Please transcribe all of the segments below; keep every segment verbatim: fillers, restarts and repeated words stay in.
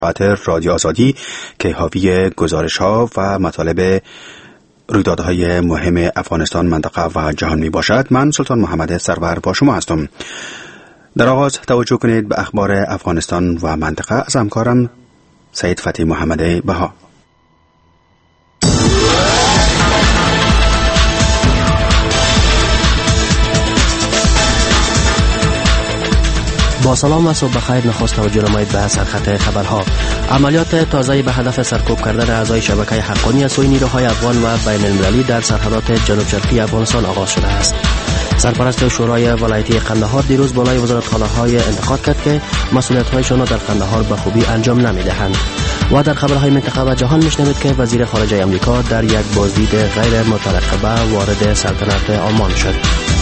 رادیو آزادی که حاوی گزارش‌ها و مطالب رویدادهای مهم افغانستان، منطقه و جهان می باشد. من سلطان محمد سرور با شما هستم. در آغاز توجه کنید به اخبار افغانستان و منطقه از همکارم سید فتحی محمد بها. با سلام و صبح بخیر. نخست توجه نمایید به سرخط خبرها. عملیات تازه‌ای به هدف سرکوب کردن اعضای شبکه حقانی از سوی نیروهای افغان و بین المللی در سرحدات جنوب شرقی افغانستان آغاز شده است. سرپرست شورای ولایتی قندهار دیروز بالای وزارتخانه‌های انتقاد کرد که مسئولیت‌هایشان را در قندهار به خوبی انجام نمی‌دهند. و در خبرهای منطقه و جهان میشنوید که وزیر خارجه آمریکا در یک بازدید غیر مترقبه وارد سلطنت عمان شد.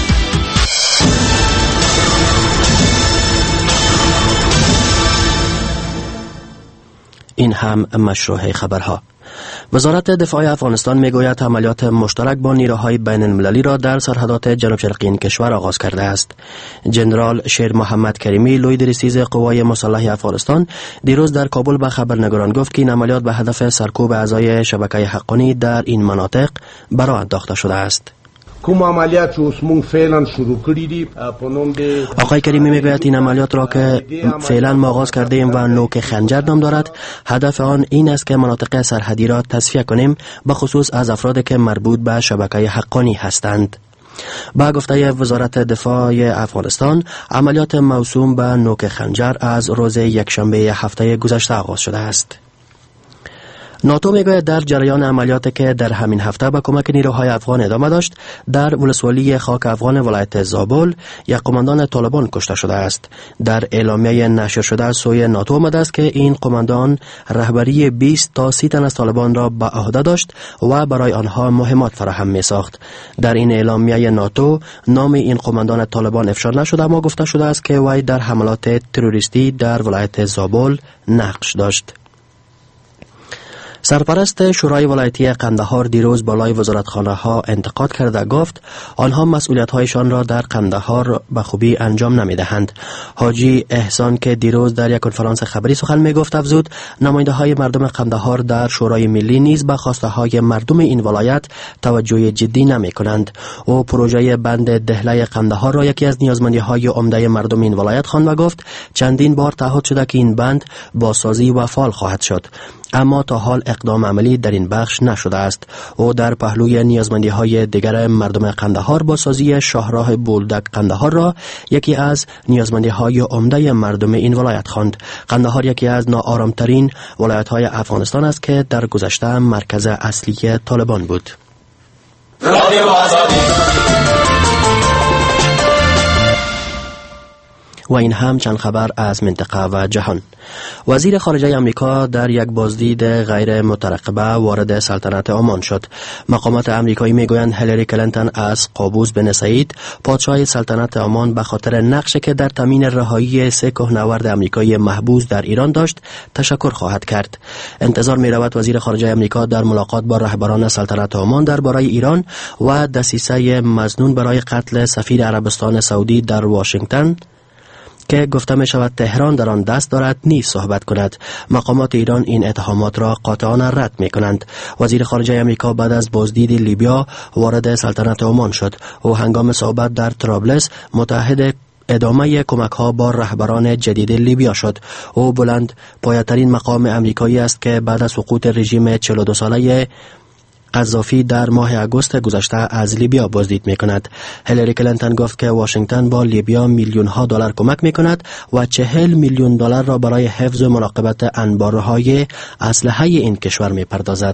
این هم مشروع خبرها. وزارت دفاع افغانستان میگوید عملیات مشترک با نیروهای بین المللی را در سرحدات جنوب شرقی این کشور آغاز کرده است. جنرال شیر محمد کریمی لوی درستیز قوای مسلح افغانستان دیروز در کابل به خبرنگاران گفت که این عملیات به هدف سرکوب اعضای شبکه حقانی در این مناطق برآ انداخته شده است. کوم عملیات چې اوس مونږ فعلا شروع کړي دي په نوم د آقای کریمی میگوید این عملیات را که فعلا ما آغاز کرده ایم و نوک خنجر نام دارد، هدف آن این است که مناطق سرحدی را تصفیه کنیم، به خصوص از افرادی که مربوط به شبکه حقانی هستند. با گفته وزارت دفاع افغانستان، عملیات موسوم به نوک خنجر از روز یکشنبه هفته گذشته آغاز شده است. ناتو میگوید در جریان عملیاتی که در همین هفته به کمک نیروهای افغان ادامه داشت، در ولسوالی خاک افغان ولایت زابل یک قماندان طالبان کشته شده است. در اعلامیه نشر شده از سوی ناتو آمده است که این قماندان رهبری بیست تا سی تن از طالبان را به عهده داشت و برای آنها مهمات فراهم می ساخت. در این اعلامیه ناتو نام این قماندان طالبان افشا نشده، اما گفته شده است که وی در حملات تروریستی در ولایت زابل نقش داشت. سرپرست شورای ولایتی قندهار دیروز بالای وزارتخانه ها انتقاد کرده گفت آنها مسئولیت هایشان را در قندهار به خوبی انجام نمی دهند. حاجی احسان که دیروز در یک کنفرانس خبری سخن می گفت افزود نماینده های مردم قندهار در شورای ملی نیز به خواسته های مردم این ولایت توجه جدی نمی کنند. او پروژه بند دهله قندهار را یکی از نیازمندی های عمده مردم این ولایت خواند و گفت چندین بار تعهد شده که این بند بازسازی و فعال خواهد شد، اما تا حال اقدام عملی در این بخش نشده است. او در پهلوی نیازمندی های دیگر مردم قندهار با سازی شاهراه بولدک قندهار را یکی از نیازمندی های عمده مردم این ولایت خواند. قندهار یکی از ناآرامترین ولایت های افغانستان است که در گذشته مرکز اصلی طالبان بود. رادیو آزادی. و این هم چند خبر از منطقه و جهان. وزیر خارجه آمریکا در یک بازدید غیر مترقبه وارد سلطنت عمان شد. مقامات آمریکایی میگویند هیلاری کلینتون از قابوس بن سعید پادشاه سلطنت عمان به خاطر نقشی که در تامین رهایی سه کوهنورد آمریکایی محبوس در ایران داشت تشکر خواهد کرد. انتظار می رود وزیر خارجه آمریکا در ملاقات با رهبران سلطنت عمان درباره ایران و دسیسه مظنون برای قتل سفیر عربستان سعودی در واشنگتن که گفته می شود تهران در آن دست دارد نیز صحبت کند. مقامات ایران این اتهامات را قاطعانه رد می کنند. وزیر خارجه آمریکا بعد از بازدید لیبیا وارد سلطنت عمان شد. او هنگام صحبت در طرابلس متحد ادامه کمک ها با رهبران جدید لیبیا شد. او بلند پایه‌ترین مقام آمریکایی است که بعد از سقوط رژیم چهل و دو ساله قذافی در ماه اگوست گذشته از لیبیا بازدید می کند. هیلاری کلینتون گفت که واشنگتن با لیبیا میلیون ها دلار کمک می کند و چهل میلیون دلار را برای حفظ و مراقبت انبارهای اسلحه این کشور می پردازد.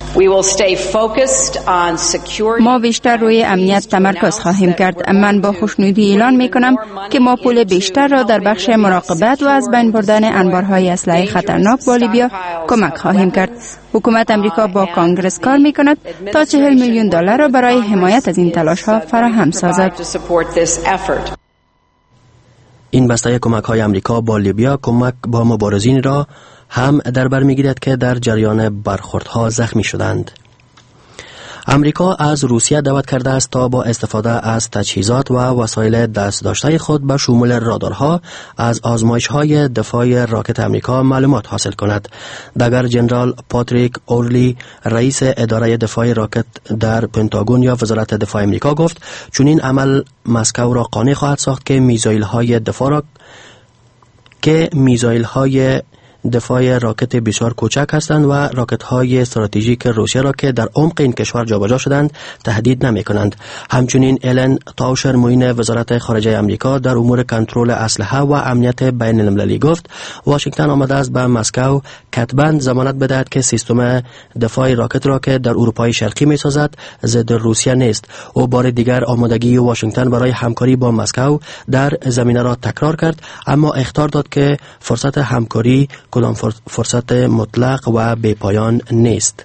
ما بیشتر روی امنیت تمرکز خواهیم کرد. من با خوشنودی اعلان می کنم که ما پول بیشتر را در بخش مراقبت و از بین بردن انبارهای اسلحه خطرناک با لیبیا کمک خواهیم کرد. حکومت امریکا با کانگرس کار می کند تا چهل میلیون دلار را برای حمایت از این تلاش ها فراهم سازد. این بسته کمک های امریکا با لیبیا کمک با مبارزین را هم در بر میگیرد که در جریان برخوردها زخمی شدند. امریکا از روسیه دعوت کرده است تا با استفاده از تجهیزات و وسایل دست داشته خود به شمول رادارها از آزمایش‌های دفاع راکت امریکا معلومات حاصل کند. دگر جنرال پاتریک اورلی رئیس اداره دفاع راکت در پنتاگون یا وزارت دفاع امریکا گفت چون این عمل مسکو را قانع خواهد ساخت که میزایل‌های دفاع را که میزایل‌های دفاع راکت بسیار کوچک هستند و راکت های استراتژیک روسیه را که در عمق این کشور جابجا شدند تهدید نمی کنند. همچنین الن تاوشر معین وزارت خارجه امریکا در امور کنترل اسلحه و امنیت بین المللی گفت واشنگتن آمده است به مسکو کتباً ضمانت بدهد که سیستم دفاع راکت را که در اروپای شرقی می سازد ضد روسیه نیست. او بار دیگر آمادگی واشنگتن برای همکاری با مسکو در زمینه را تکرار کرد، اما اخطار داد که فرصت همکاری کدام فرصت مطلق و بی‌پایان نیست.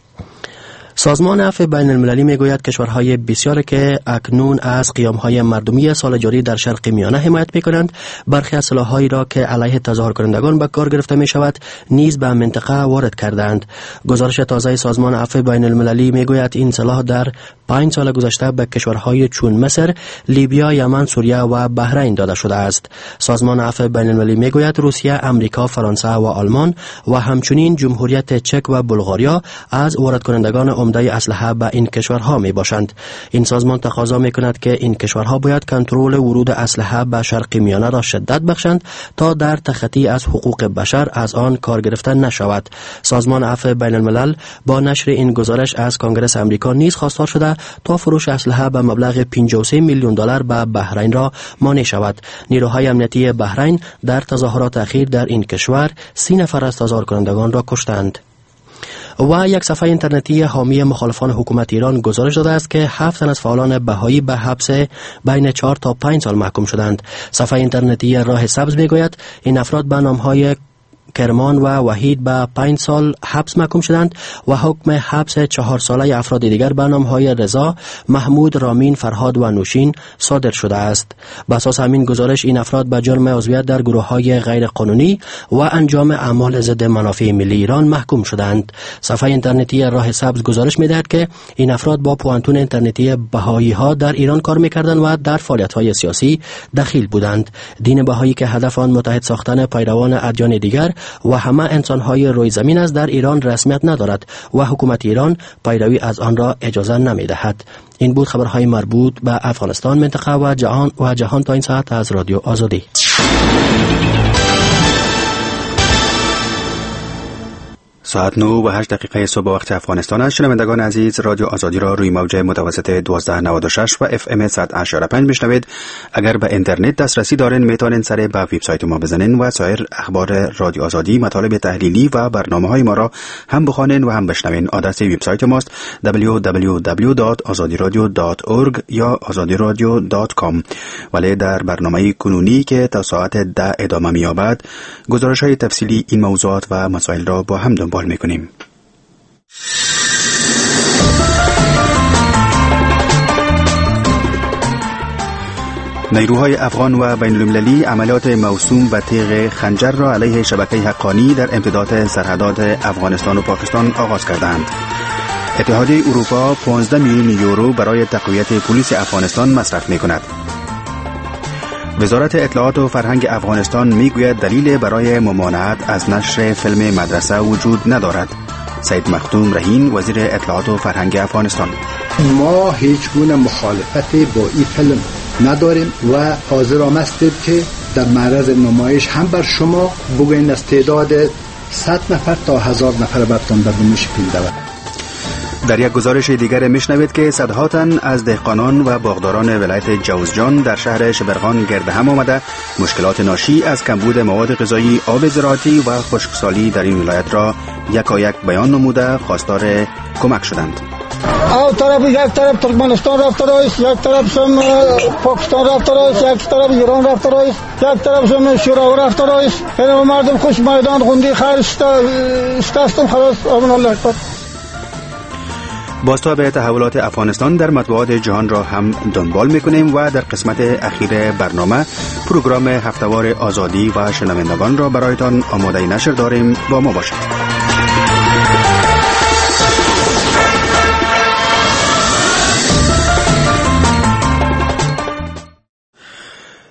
سازمان عفو بین المللی می گوید کشورهای بسیاری که اکنون از قیامهای مردمی سال جاری در شرق میانه حمایت می کنند برخی از سلاح‌هایی را که علیه تظاهر کنندگان به کار گرفته می شود نیز به منطقه وارد کردند. گزارش تازه سازمان عفو بین المللی می گوید این سلاح در پنج سال گذشته به کشورهای چون مصر، لیبیا، یمن، سوریه و بحرین داده شده است. سازمان عفو بین المللی می گوید روسیه، آمریکا، فرانسه و آلمان و همچنین جمهوریت چک و بلغاریا از وارد کنندگان عمده اسلحه به این کشورها می باشند. این سازمان تقاضا می کند که این کشورها باید کنترل ورود اسلحه به شرق میانه را شدت بخشند تا در تخطی از حقوق بشر از آن کار گرفته نشود. سازمان عفو بین الملل با نشر این گزارش از کنگره آمریکا نیز خواستار شده تا فروش اسلحه به مبلغ پنجاه و سه میلیون دلار به بحرین را مانع شود. نیروهای امنیتی بحرین در تظاهرات اخیر در این کشور سی نفر از تظاهر کنندگان را کشتند. و یک صفحه اینترنتی حامی مخالفان حکومت ایران گزارش داده است که هفت تن از فعالان بهایی به حبس بین چهار تا پنج سال محکوم شدند. صفحه اینترنتی راه سبز میگوید این افراد به نامهای کرمان و وحید به پنج سال حبس محکوم شدند و حکم حبس چهار ساله افراد دیگر به نامهای رضا، محمود، رامین، فرهاد و نوشین صادر شده است. بر اساس همین گزارش این افراد به جرم عضویت در گروه‌های غیر قانونی و انجام اعمال ضد منافع ملی ایران محکوم شدند. صفحه اینترنتی راه سبز گزارش می‌دهد که این افراد با پوانتون اینترنتی بهایی‌ها در ایران کار می‌کردند و در فعالیت‌های سیاسی دخیل بودند. دین بهایی که هدف آن متحد ساختن پیروان ادیان دیگر و همه انسان‌های روی زمین است در ایران رسمیت ندارد و حکومت ایران پیروی از آن را اجازه نمی‌دهد. این بود خبرهای مربوط به افغانستان، منطقه و جهان و جهان تا این ساعت از رادیو آزادی. ساعت نه و هشت دقیقه صبح وقت افغانستان است. شنوندگان عزیز، رادیو آزادی را روی موج متوسط دوازده نود و شش و اف ام صد و هشتاد و پنج میشنوید. اگر به اینترنت دسترسی دارین میتونین سر به وبسایت ما بزنین و سایر اخبار رادیو آزادی، مطالب تحلیلی و برنامه‌های ما را هم بخوانین و هم بشنوین. آدرس وبسایت ماست دبلیو دبلیو دبلیو دات آزادی رادیو دات اورگ یا آزادی رادیو دات کام. ولی در برنامه کنونی که تا ساعت ده ادامه می‌یابد، گزارش‌های تفصیلی این موضوعات و مسائل را با هم دنبال میکنیم. نیروهای افغان و بین المللی عملیات موسوم به تیغ خنجر را علیه شبکه حقانی در امتداد سرحدات افغانستان و پاکستان آغاز کردند. اتحادیه اروپا پانزده میلیون یورو برای تقویت پلیس افغانستان مصرف میکند. وزارت اطلاعات و فرهنگ افغانستان میگوید دلیل برای ممانعت از نشر فیلم مدرسه وجود ندارد. سید مختوم رهین، وزیر اطلاعات و فرهنگ افغانستان: ما هیچ گونه مخالفت با این فیلم نداریم و حاضرام هستیم که در معرض نمایش هم بر شما بگوین از تعداد صد نفر تا هزار نفر برتان در نمایش فیلم دارد. در یک گزارش دیگر میشنوید که صدها تن از دهقانان و باغداران ولایت جوزجان در شهر شبرغان گرد هم آمده مشکلات ناشی از کمبود مواد غذایی، آب زراعتی و خشکسالی در این ولایت را یکایک بیان نموده خواستار کمک شدند. او طرف یک طرف ترکمنستان رفته است، یک طرف هم پاکستان رفته است، یک طرف ایران رفته است، یک طرف هم شوراو رفته است. این مردم خوش میدان خوندی خیر استاستم خلاص امن الله اکبر. بازتاب تحولات افغانستان در مطبوعات جهان را هم دنبال میکنیم و در قسمت اخیر برنامه پروگرام هفتهوار آزادی و شنوندگان را برایتان آماده نشر داریم. با ما باشید.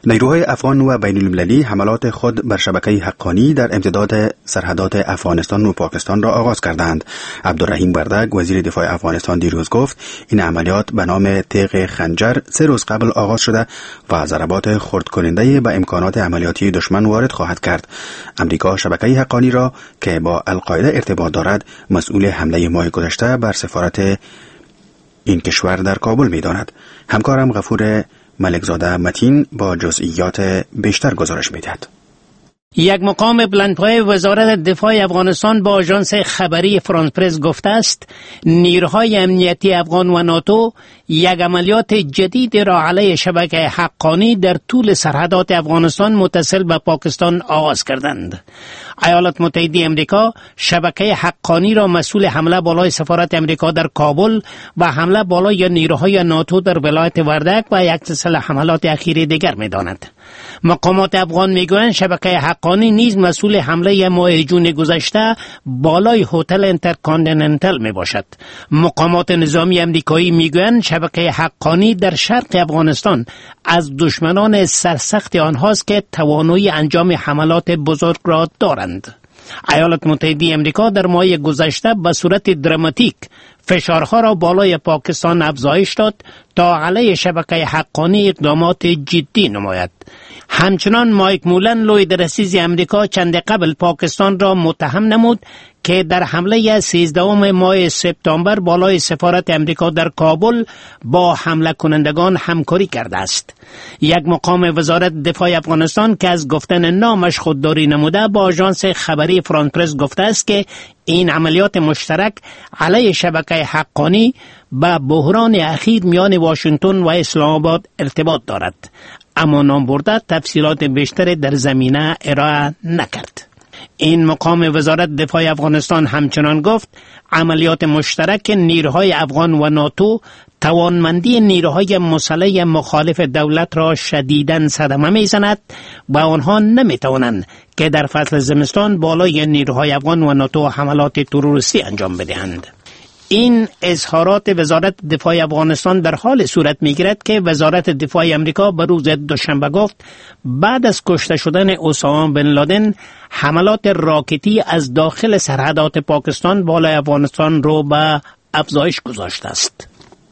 نیروهای افغان و بین المللی حملات خود بر شبکه حقانی در امتداد سرحدات افغانستان و پاکستان را آغاز کردند. عبدالرحیم وردگ وزیر دفاع افغانستان دیروز گفت این عملیات به نام تیغ خنجر سه روز قبل آغاز شده و ضربات خرد کننده به امکانات عملیاتی دشمن وارد خواهد کرد. امریکا شبکه حقانی را که با القاعده ارتباط دارد مسئول حمله ماه گذشته بر سفارت این کشور در کابل می داند. همکارم غفور ملکزاده متین با جزئیات بیشتر گزارش می‌دهد. یک مقام بلندپایه وزارت دفاع افغانستان با آژانس خبری فرانس پرس گفته است نیروهای امنیتی افغان و ناتو یک عملیات جدید را علیه شبکه حقانی در طول سرحدات افغانستان متصل به پاکستان آغاز کردند. ایالات متحده امریکا شبکه حقانی را مسئول حمله بالای سفارت امریکا در کابل و حمله بالای نیروهای ناتو در ولایت وردک و یک سلسله حملات اخیری دیگر می‌داند. مقامات افغان میگویند شبکه حقانی نیز مسئول حمله ماه جون گذشته بالای هتل انترکانتیننتال می باشد. مقامات نظامی امریکایی میگویند شبکه حقانی در شرق افغانستان از دشمنان سرسخت آنهاست که توانایی انجام حملات بزرگ را دارند. ایالات متحده امریکا در ماه گذشته به صورت دراماتیک فشارها را بالای پاکستان افزایش داد تا علیه شبکه حقانی اقدامات جدی نماید. همچنان مایک مولن لوی رئیس امریکا چند قبل پاکستان را متهم نمود که در حمله سیزدهم ماه سپتامبر بالای سفارت امریکا در کابل با حمله کنندگان همکاری کرده است. یک مقام وزارت دفاع افغانستان که از گفتن نامش خودداری نموده با آژانس خبری فرانس پرس گفته است که این عملیات مشترک علیه شبکه حقانی با بحران اخیر میان واشنگتن و اسلام آباد ارتباط دارد، اما نام برده تفصیلات بیشتر در زمینه ارائه نکرد. این مقام وزارت دفاع افغانستان همچنان گفت عملیات مشترک نیروهای افغان و ناتو توانمندی نیروهای مسلح مخالف دولت را شدیداً صدمه می‌زند و آنها نمی‌توانند که در فصل زمستان بالای نیروهای افغان و ناتو حملات تروریستی انجام بدهند. این اظهارات وزارت دفاع افغانستان در حال صورت می‌گیرد که وزارت دفاع آمریکا به روز دوشنبه گفت بعد از کشته شدن اسامه بن لادن حملات راکتی از داخل سرحدات پاکستان بالای افغانستان رو به افزایش گذاشته است.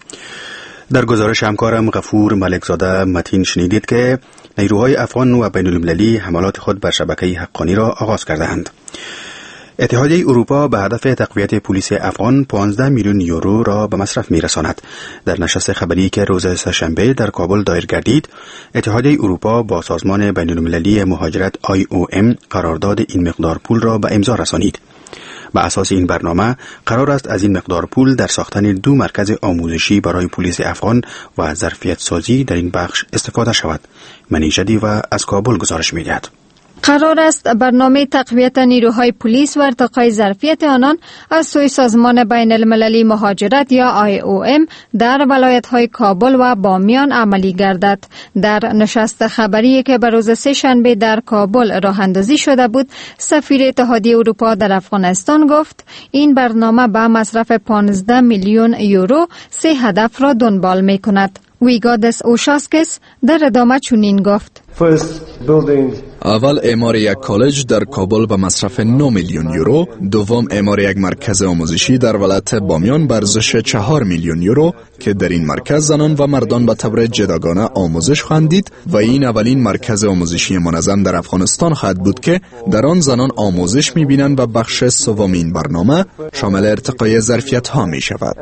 در گزارش همکارم غفور ملکزاده متین شنیدید که نیروهای افغان و بین المللی حملات خود بر شبکه حقانی را آغاز کردند. اتحادیه اروپا به هدف تقویت پلیس افغان پانزده میلیون یورو را به مصرف می‌رساند. در نشست خبری که روز سه‌شنبه در کابل دایر گردید، اتحادیه اروپا با سازمان بین المللی مهاجرت آی او ام قرارداد این مقدار پول را به امضا رسانید. بر اساس این برنامه قرار است از این مقدار پول در ساختن دو مرکز آموزشی برای پلیس افغان و ظرفیت سازی در این بخش استفاده شود. منیژدی و از کابل گزارش می‌دهد. قرار است برنامه تقویت نیروهای پلیس و ارتقای ظرفیت آنان از سوی سازمان بین المللی مهاجرت یا آی او ام در ولایت‌های کابل و بامیان عملی گردد. در نشست خبری که به روز سه شنبه در کابل راه اندازی شده بود، سفیر اتحادیه اروپا در افغانستان گفت این برنامه به مصرف پانزده میلیون یورو سه هدف را دنبال می‌کند. ویگادس اوشاسکس در ادامه چنین گفت: اول اعمار یک کالج در کابل به مصرف نه میلیون یورو، دوم اعمار یک مرکز آموزشی در ولایت بامیان به ارزش چهار میلیون یورو که در این مرکز زنان و مردان به طور جداگانه آموزش خواهند دید و این اولین مرکز آموزشی منظم در افغانستان خواهد بود که در آن زنان آموزش می‌بینند و بخش سوم این برنامه شامل ارتقای ظرفیت ها می شود.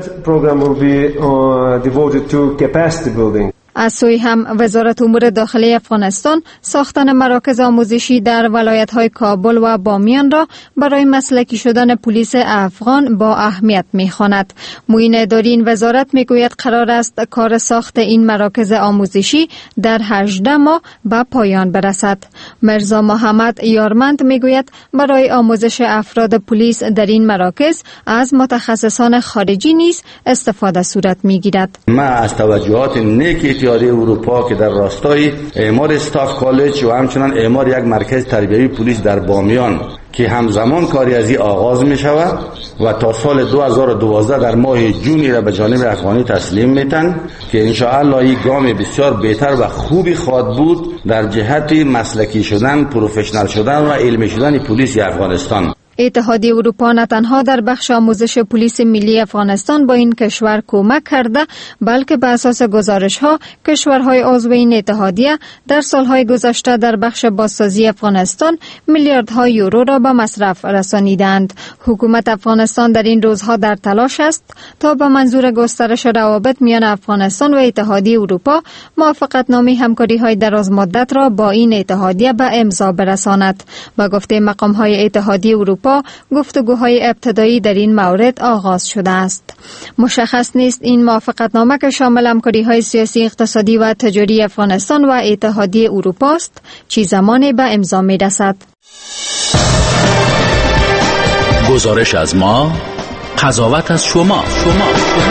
از سوی هم وزارت امور داخلی افغانستان ساختن مراکز آموزشی در ولایت‌های کابل و بامیان را برای مسلکی شدن پلیس افغان با اهمیت می‌خواند. معین اداری این وزارت می‌گوید قرار است کار ساخت این مراکز آموزشی در هجده ماه به پایان برسد. مرزا محمد یارمند می‌گوید برای آموزش افراد پلیس در این مراکز از متخصصان خارجی نیز استفاده صورت می‌گیرد. ما از توجهات نیک اتحادیه اروپا که در راستای اعمار استاف کالج و همچنان اعمار یک مرکز تربیوی پلیس در بامیان که همزمان کاری از این آغاز می شود و تا سال دو هزار و دوازده در ماه جونی را به جانب افغانی تسلیم میتن که انشاءالله این گام بسیار بهتر و خوبی خواهد بود در جهت مسلکی شدن، پروفشنال شدن و علمی شدن پلیس افغانستان. اتحادیه اروپا نه تنها در بخش آموزش پلیس ملی افغانستان با این کشور کمک کرده، بلکه بر اساس گزارش‌ها کشورهای عضو این اتحادیه در سالهای گذشته در بخش بازسازی افغانستان میلیاردها یورو را به مصرف رسانیدند. حکومت افغانستان در این روزها در تلاش است تا به منظور گسترش روابط میان افغانستان و اتحادیه اروپا موافقتنامه همکاری‌های درازمدت را با این اتحادیه به امضا برساند. با گفته مقام‌های اتحادیه اروپا گفتگوهای ابتدایی در این مورد آغاز شده است. مشخص نیست این موافقتنامه که شامل همکاری‌های سیاسی، اقتصادی و تجاری افغانستان و اتحادیه اروپا است چه زمانی به امضا می‌رسد. گزارش از ما، قضاوت از شما. شما.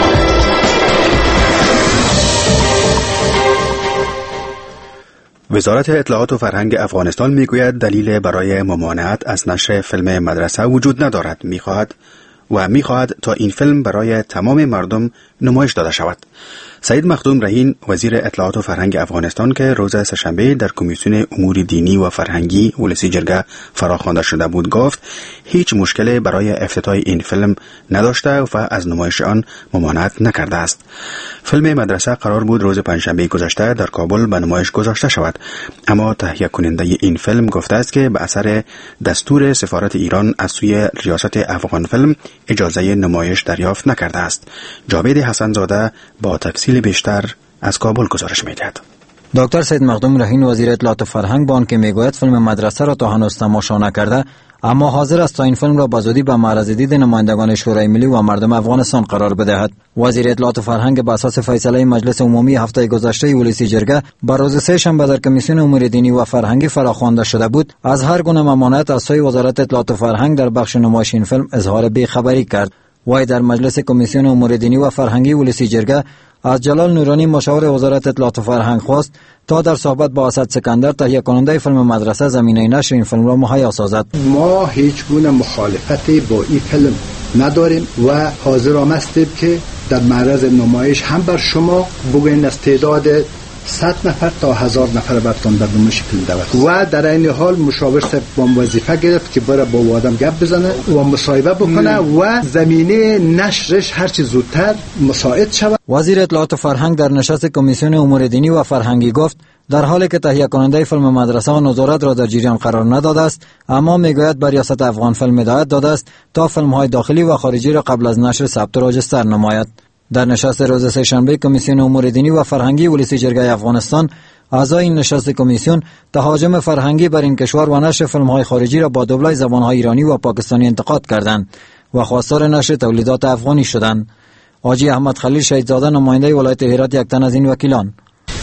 وزارت اطلاعات و فرهنگ افغانستان میگوید دلیل برای ممانعت از نشر فیلم مدرسه وجود ندارد. میخواهد و میخواهد تا این فیلم برای تمام مردم نمایش داده شود. سعید مخدوم رهین وزیر اطلاعات و فرهنگ افغانستان که روز سه‌شنبه در کمیسیون امور دینی و فرهنگی ولسی جرگه فراخوانده شده بود گفت هیچ مشکلی برای افتتاح این فیلم نداشته و از نمایش آن ممانعت نکرده است. فیلم مدرسه قرار بود روز پنجشنبه گذشته در کابل به نمایش گذاشته شود، اما تهیه کننده این فیلم گفته است که به اثر دستور سفارت ایران از سوی ریاست افغان فیلم اجازه نمایش دریافت نکرده است. جاوید حسن زاده با تفصیل بیشتر از کابل گزارش می‌دهد. دکتر سید مخدوم رهین وزیر اطلاعات و فرهنگ با آنکه میگوید فیلم مدرسه را تا هنوز تماشا نکرده، اما حاضر است تا این فیلم را به زودی به معرض دید نمایندگان شورای ملی و مردم افغانستان قرار بدهد. وزیر اطلاعات و فرهنگ بر اساس فیصله مجلس عمومی هفته گذشته ولسی جرگه بر روز سه شنبه در کمیسیون امور دینی و فرهنگی فراخوانده شده بود از هر گونه ممانعت از سوی وزارت اطلاعات و فرهنگ در بخش نمایش این فیلم اظهار بی‌خبری کرد. وی در مجلس کمیسیون امور دینی و فرهنگی ولسی جرگه از جلال نورانی مشاور وزارت اطلاعات و فرهنگ خواست تا در صحبت با اسد سکندر تهیه کننده فیلم مدرسه زمینه نشر این فیلم را مهیا سازد. ما هیچ گونه مخالفتی با این فیلم نداریم و حاضرام هستیم که در معرض نمایش هم بر شما بگوییم از تعداد صد نفر تا هزار نفر برتون در نمایش فیلم دعوت و در این حال مشاور صاحب با وظیفه گرفت که بره با آدم گپ بزنه و مصاحبه بکنه و زمینه نشرش هر چه زودتر مساعد شود. وزیر اطلاعات و فرهنگ در نشست کمیسیون امور دینی و فرهنگی گفت در حالی که تهیه کننده فیلم مدرسه و نظارت را در جریان قرار نداده است، اما میگوید به ریاست افغان فیلم هدایت داده است تا فیلم های داخلی و خارجی را قبل از نشر ثبت و راجستر نماید. در نشست روز سه‌شنبه کمیسیون امور دینی و فرهنگی ولسی جرگه افغانستان اعضای این نشست کمیسیون تهاجم فرهنگی بر این کشور و نشر فیلم‌های خارجی را با دوبلای زبان‌های ایرانی و پاکستانی انتقاد کردند و خواستار نشر تولیدات افغانی شدند. حاجی احمد خلیل شهیدزاده نماینده ولایت هرات یک تن از این وکیلان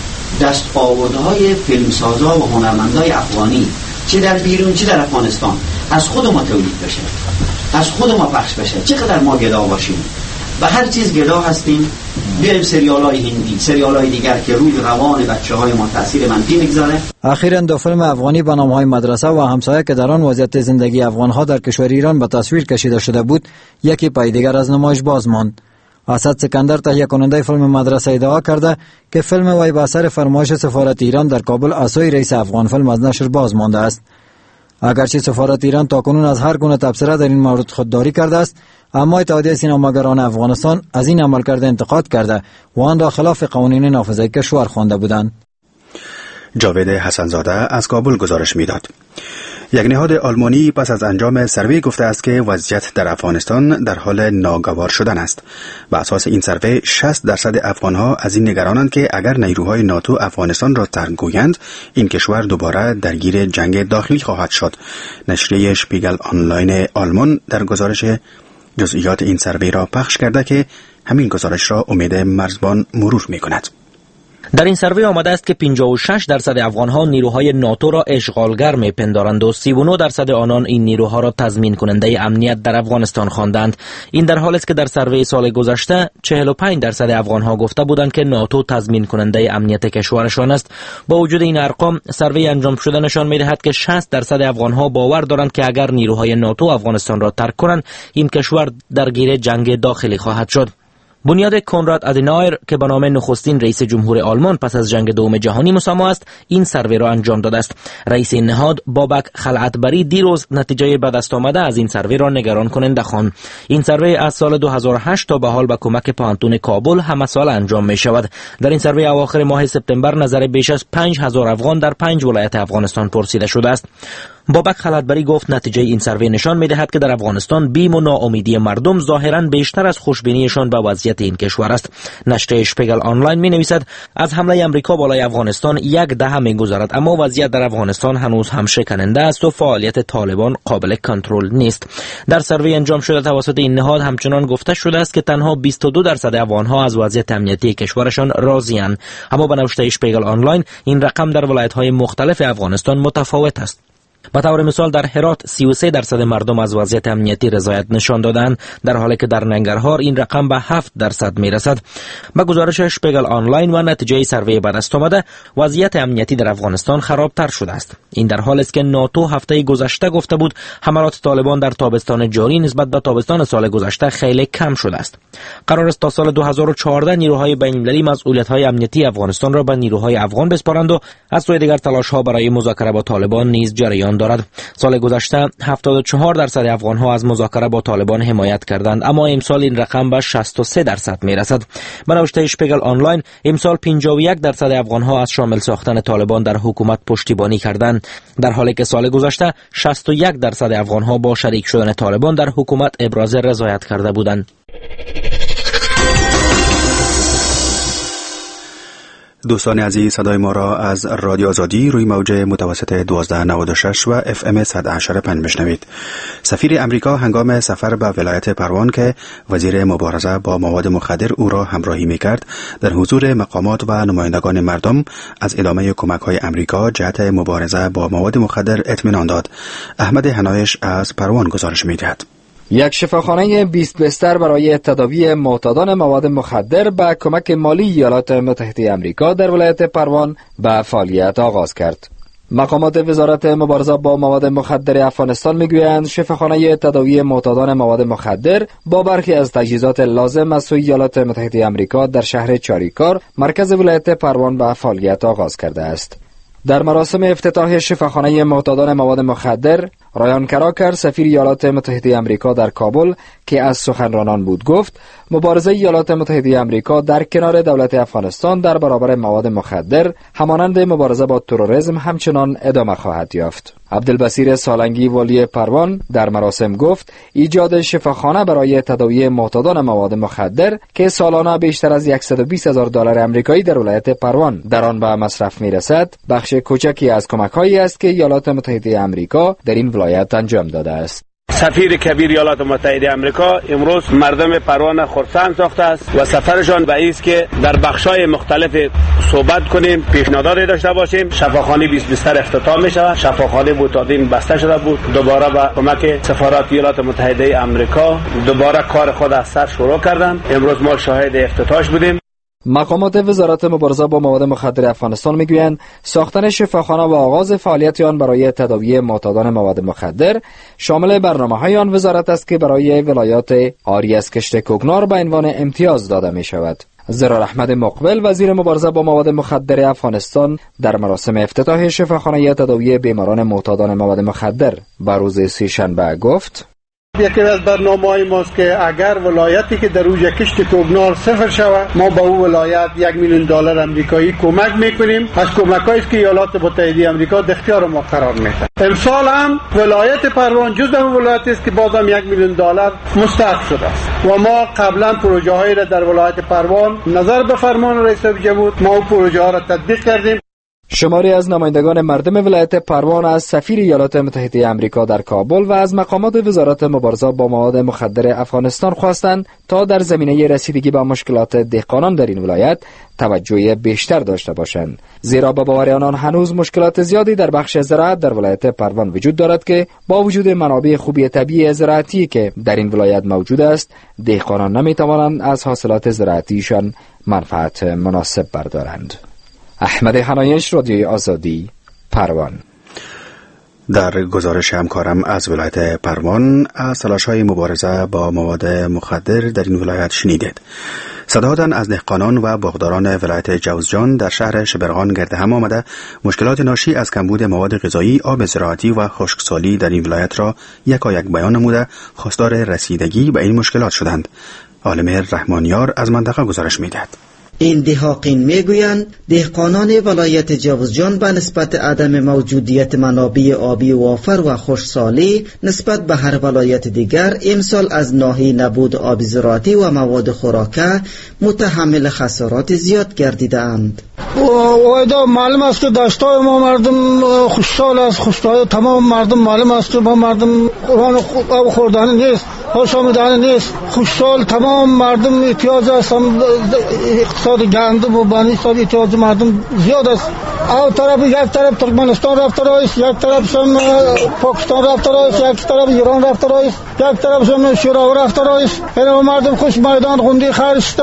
دست آوردهای فیلمسازا و هنرمندای افغانی چه در بیرون چه در افغانستان از خود ما تولید بشه، از خود ما پخش بشه، چقدر ما گدا باشیم به هر چیز گدا هستیم. بیایم سریال‌های هندی، سریال‌های دیگر که روی روان بچه‌های ما تاثیر منفی می‌گذاره. اخیراً دو فیلم افغانی به نام‌های مدرسه و همسایه که در آن وضعیت زندگی افغان‌ها در کشور ایران به تصویر کشیده شده بود، یکی پای دیگر از نمایش باز ماند. اسد سکندر تهیه کننده فیلم مدرسه ادعا کرده که فیلم وی به اثر فرمایش سفارت ایران در کابل از سوی رئیس افغان فیلم از نشر باز مانده است. اگرچه سفارت ایران تاکنون از هر گونه تبصره در این مورد خودداری کرده است، اما اتحادیه سینماگران افغانستان از این عملکرد انتقاد کرده و آن را خلاف قوانین نافذه کشور خوانده بودند. جاوید حسنزاده از کابل گزارش میداد. یک نهاد آلمانی پس از انجام سروی گفته است که وضعیت در افغانستان در حال ناگوار شدن است. بر اساس این سروی شصت درصد افغانها از این نگرانند که اگر نیروهای ناتو افغانستان را ترک گویند، این کشور دوباره درگیر جنگ داخلی خواهد شد. نشریه شپیگل آنلاین آلمان در گزارش جزئیات این سروی را پخش کرده که همین گزارش را امید مرزبان مرور می کند. در این سروی آمده است که پنجاه و شش درصد افغان‌ها نیروهای ناتو را اشغالگر می‌پندارند و سی و نه درصد آنان این نیروها را تضمین کننده امنیت در افغانستان خواندند. این در حالی است که در سروی سال گذشته چهل و پنج درصد افغان‌ها گفته بودند که ناتو تضمین کننده امنیت کشورشان است. با وجود این ارقام، سروی انجام شده نشان می‌دهد که شصت درصد افغان‌ها باور دارند که اگر نیروهای ناتو افغانستان را ترک کنند، این کشور درگیر جنگ داخلی خواهد شد. بنیاد کنراد آدنایر که به نام نخستین رئیس جمهور آلمان پس از جنگ دوم جهانی مسما است، این سروی را انجام داده است. رئیس این نهاد بابک خلعتبری دیروز نتیجه به دست آمده از این سروی را نگران کننده خواند. این سروی از سال دو هزار و هشت تا به حال با کمک پانتون کابل همه سال انجام می شود. در این سروی اواخر ماه سپتامبر نظر بیش از پنج هزار افغان در پنج ولایت افغانستان پرسیده شده است. بابک خلعتبری گفت نتیجه این سروی نشان می‌دهد که در افغانستان بیم و ناامیدی مردم ظاهراً بیشتر از خوشبینیشان به وضعیت این کشور است. نشر اشپیگل آنلاین می‌نویسد از حمله آمریکا بالای افغانستان یک دهه می‌گذرد، اما وضعیت در افغانستان هنوز هم شکننده است و فعالیت طالبان قابل کنترل نیست. در سروی انجام شده توسط این نهاد همچنان گفته شده است که تنها بیست و دو درصد افغان‌ها از وضعیت امنیتی کشورشان راضی‌اند، اما به نوشته اشپیگل آنلاین این رقم در ولایت‌های مختلف افغانستان متفاوت است. به طور مثال در هرات سی و سه درصد مردم از وضعیت امنیتی رضایت نشان دادند، در حالی که در ننگرهار این رقم به هفت درصد میرسد. با گزارش اشپیگل آنلاین و نتیجه سروی به دست آمده، وضعیت امنیتی در افغانستان خرابتر شده است. این در حالی است که ناتو هفته گذشته گفته بود حملات طالبان در تابستان جاری نسبت به تابستان سال گذشته خیلی کم شده است. قرار است تا سال دو هزار و چهارده نیروهای بین‌المللی مسئولیت‌های امنیتی افغانستان را به نیروهای افغان بسپارند و از سوی دیگر تلاش‌ها برای مذاکره با طالبان نیز جریان دارد. سال گذشته هفتاد و چهار درصد افغان‌ها از مذاکره با طالبان حمایت کردند، اما امسال این رقم به شصت و سه درصد میرسد. به نوشته اشپیگل آنلاین امسال پنجاه و یک درصد افغان‌ها از شامل ساختن طالبان در حکومت پشتیبانی کردند، در حالی که سال گذشته شصت و یک درصد افغان‌ها با شریک شدن طالبان در حکومت ابراز رضایت کرده بودند. دوستان عزیز، صدای ما را از رادیو آزادی روی موج متوسط دوازده نود و شش و اف ام صد و هشت پنج بشنوید. سفیر امریکا هنگام سفر به ولایت پروان که وزیر مبارزه با مواد مخدر او را همراهی می‌کرد، در حضور مقامات و نمایندگان مردم از ادامه کمک‌های امریکا جهت مبارزه با مواد مخدر اطمینان داد. احمد حنایش از پروان گزارش می‌دهد. یک شفاخانه بیست بستر برای تداوی معتادان مواد مخدر با کمک مالی ایالات متحده آمریکا در ولایت پروان به فعالیت آغاز کرد. مقامات وزارت مبارزه با مواد مخدر افغانستان میگویند شفاخانه تداوی معتادان مواد مخدر با برخی از تجهیزات لازم از سوی ایالات متحده آمریکا در شهر چاریکار مرکز ولایت پروان به فعالیت آغاز کرده است. در مراسم افتتاح شفاخانه معتادان مواد مخدر، رایان کراکر سفیر ایالات متحده آمریکا در کابل که از سخنرانان بود گفت مبارزه ایالات متحده آمریکا در کنار دولت افغانستان در برابر مواد مخدر همانند مبارزه با تروریسم همچنان ادامه خواهد یافت. عبدالبصیر سالنگی والی پروان در مراسم گفت ایجاد شفاخانه برای تداوی معتادان مواد مخدر که سالانه بیشتر از صد و بیست هزار دلار آمریکایی در ولایت پروان در آن به مصرف میرسد، بخش کوچکی از کمک‌هایی است که ایالات متحده آمریکا در این ولایت انجام داده است. سفیر کبیر ایالات متحده آمریکا امروز مردم پروان خرسند ساخته است و سفرشان به است که در بخش‌های مختلف صحبت کنیم، پیشنهادات داشته باشیم. شفاخانه بیست بستر افتتاح می شود. شفاخانه معتادین بسته شده بود. دوباره با کمک سفارت ایالات متحده آمریکا دوباره کار خود از سر شروع کردند. امروز ما شاهد افتتاحش بودیم. مقامات وزارت مبارزه با مواد مخدر افغانستان میگویند ساختن شفاخانه و آغاز فعالیت آن برای تداوی معتادان مواد مخدر شامل برنامه‌های آن وزارت است که برای ولایات آری از کشت کوکنار به عنوان امتیاز داده می شود. زرار احمد مقبل وزیر مبارزه با مواد مخدر افغانستان در مراسم افتتاح شفاخانه تداوی بیماران معتادان مواد مخدر به روز سه‌شنبه گفت یکی از برنامه‌های ماست که اگر ولایتی که در اوج کشت کوکنار صفر شود ما با او ولایت یک میلیون دلار آمریکایی کمک میکنیم از کمک‌هایی که ایالات متحده آمریکا در اختیار ما قرار میده. امسال هم ولایت پروان جزو اون ولایتی است که بازم یک میلیون دلار مستحق شده است و ما قبلا پروژه‌هایی را در ولایت پروان نظر به فرمان رئیس جمهور ما او پروژه‌ها را تطبیق کردیم. شماری از نمایندگان مردم ولایت پروان از سفیر ایالات متحده آمریکا در کابل و از مقامات وزارت مبارزه با مواد مخدر افغانستان خواستند تا در زمینه رسیدگی به مشکلات دهقانان در این ولایت توجه بیشتر داشته باشند، زیرا به باور آنان هنوز مشکلات زیادی در بخش زراعت در ولایت پروان وجود دارد که با وجود منابع خوبی طبیعی زراعتی که در این ولایت موجود است، دهقانان نمیتوانند از حاصلات زراعتیشان منفعت مناسب بردارند. احمد حنایش، رادیوی آزادی، پروان. در گزارش همکارم از ولایت پروان از تلاش‌های مبارزه با مواد مخدر در این ولایت شنیدید. صداهاتن از دهقانان و باغداران ولایت جوزجان در شهر شبرغان گرد هم آمده مشکلات ناشی از کمبود مواد غذایی، آب زراعتی و خشکسالی در این ولایت را یکایک بیان نموده خواستار رسیدگی به این مشکلات شدند. عالم رحمانیار از منطقه گزارش می‌دهد. این دهاقین میگویند دهقانان ولایت جوزجان به نسبت عدم موجودیت منابع آبی وافر و خشکسالی نسبت به هر ولایت دیگر امسال از ناحیه نبود آب زراعتی و مواد خوراکه متحمل خسارات زیاد گردیدند. وایدا معلوم است که دشتای ما مردم خوشحال است، خوشحال تمام مردم معلوم است که ما مردم آب خوردن نیست، خوش آمدن نیست، خوشحال تمام مردم احتیاج است، اقتصاد گندم و بانی سال احتیاج مردم زیاد است. او طرف یک طرف ترکمنستان رفته است، یک طرف هم پاکستان رفته است، یک طرف ایران رفته است، یک طرف هم شوراو رفته است. این مردم خوش میدان خوندی خرج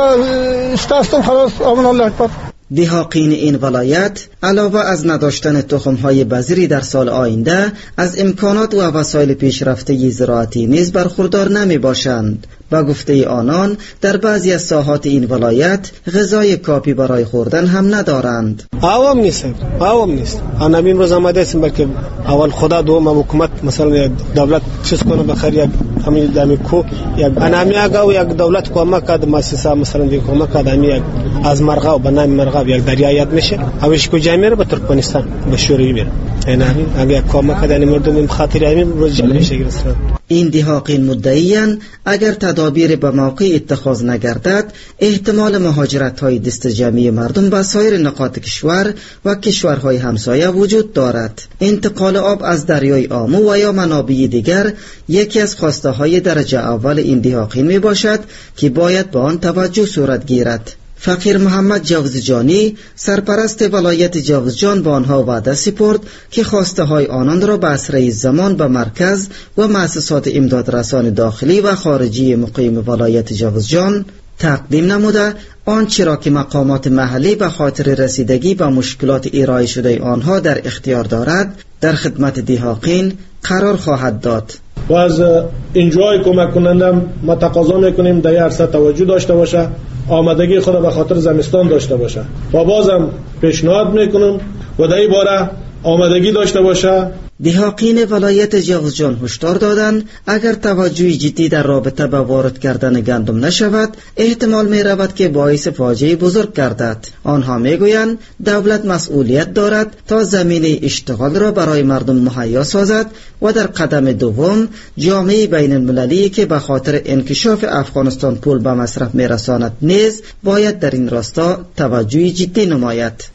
است، خلاص آمن الله اکبر. دهاقین این ولایت علاوه از نداشتن تخم‌های بذری در سال آینده از امکانات و وسایل پیشرفته زراعتی نیز برخوردار نمی باشند. با گفته آنان در بعضی از ساحات این ولایت غذای کافی برای خوردن هم ندارند. عوام نیست، عوام نیست. آن امروز آمده است بلکه اول خدا دوم حکومت مثلا دولت چیز کنه بخیر یک همین دمی کو یک انامی اگه و یک دولت کمک کرد مؤسسه مثلا دی کمک کرد یک از مرغا و بنام مرغا یک دریا یاد میشه اوش کو جای میره به ترکمنستان به شوروی میره. اینمی اگه کمک کرد این مردم خاطر همین روز میشه گرفتن. این دهاقین مدعیان اگر تدابیر به موقع اتخاذ نگردد احتمال مهاجرت های دست جمعی مردم به سایر نقاط کشور و کشورهای همسایه وجود دارد. انتقال آب از دریای آمو و یا منابع دیگر یکی از خواسته های درجه اول این دهاقین می باشد که باید به آن توجه صورت گیرد. فقیر محمد جوزجانی سرپرست ولایت جوزجان با آنها وعده سپرد که خواسته های آنان را به اسرع زمان به مرکز و مؤسسات امدادرسان داخلی و خارجی مقیم ولایت جوزجان تقدیم نموده آنچه را که مقامات محلی به خاطر رسیدگی به مشکلات ارائه شده آنها در اختیار دارد در خدمت دهاقین قرار خواهد داد. و از اینجای کمک کننده ما تقاضا میکنیم در عرصه توجه داشته باشه، آمادگی خود به خاطر زمستان داشته باشه و بازم پیشنهاد میکنم و در این باره آمادگی داشته باشه. دهاقین ولایت جوزجان هشدار دادند اگر توجه جدی در رابطه با وارد کردن گندم نشود احتمال می رود که باعث فاجعه بزرگ گردد. آنها می گویند دولت مسئولیت دارد تا زمینه اشتغال را برای مردم مهیا سازد و در قدم دوم جامعه بین المللی که به خاطر انکشاف افغانستان پول به مصرف می رساند نیز باید در این راستا توجه جدی نماید.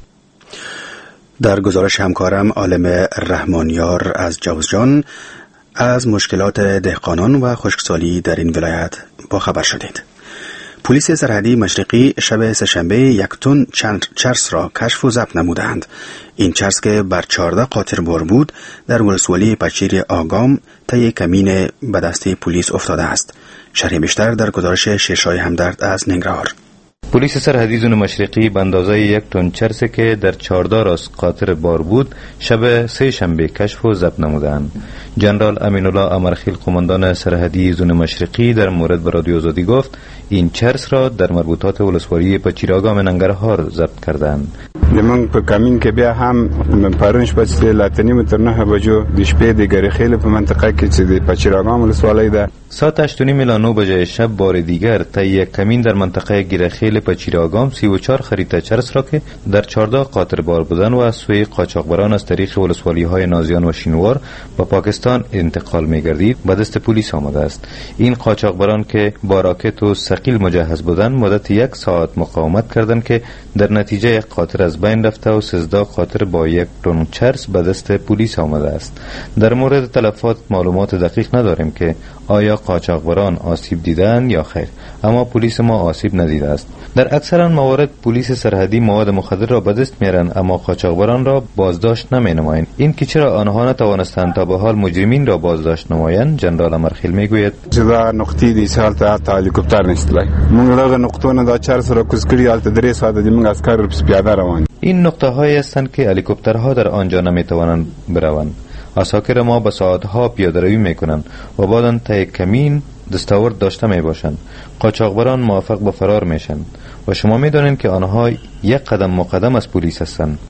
در گزارش همکارم عالم رحمانیار از جوزجان از مشکلات دهقانان و خشکسالی در این ولایت با خبر شدید. پلیس سرحدی مشرقی شب سه‌شنبه یک تن چرس را کشف و ضبط نمودند. این چرس که بر چهارده قاطر بار بود در ولسوالی پچیر آگام طی کمین به دست پلیس افتاده است. شرح بیشتر در گزارش شیرشاه همدرد از ننگرهار. پلیس سرحدی زون مشرقی به اندازه یک تن چرس که در چهارده راست قاطر بار بود شب سه شنبه کشف و ضبط نمودند. جنرال امین الله امرخیل قماندان سرحدی زون مشرقی در مورد به رادیو آزادی گفت این چرس را در مربوطات ولسوالی پچیراگام ننگرهار ضبط کردند. من په کمین کې بیا هم پرونش په لاتنی متر نه بجو د شپې د ګری خېل په منطقه کې چې د پچیراګام ولسوالۍ ده ساعت هشت و نیم الی نه بجه شب بار دیگر طی یک کمین در منطقه گیرخیل پچیراگام سی و چهار خریطه چرس را که در چهارده قاطر بار بودن و از سوی قاچاقبران از طریق ولسوالی های نازیان و شینوار به پاکستان انتقال می گردید به دست پلیس آمده است. این قاچاقبران که با راکت و ثقیل مجهز بودند مدت یک ساعت مقاومت کردند که در نتیجه یک قاطر از بین رفته و سیزده قاطر با یک تن چرس به دست پلیس آمده است. در مورد تلفات معلومات دقیق نداریم که آیا قاچاقبران آسیب دیدند یا خیر، اما پلیس ما آسیب ندیده است. در اکثر آن موارد پلیس سرحدی مواد مخدر را به دست میارند اما قاچاقبران را بازداشت نمی نمایند. این که چرا آنها نتوانستند تا به حال مجرمین را بازداشت نمایند، جنرال امرخیل میگوید دا نقطې دی سال ته تا هلیکوپتر نشتلای موږ دغه نقطونه دا چهار سره کوز کړي البته درې ساعت دی موږ عسکر پس پیاده روان. این نقطه هایی هستند که هلیکوپترها در آنجا نمیتوانند بروند. عساکر ما به ساعتها پیاده‌روی میکنند و بعداً تا یک کمین دستاورد داشته می باشند. قاچاقبران موفق به فرار میشن و شما میدانید که آنها یک قدم مقدم از پلیس هستند.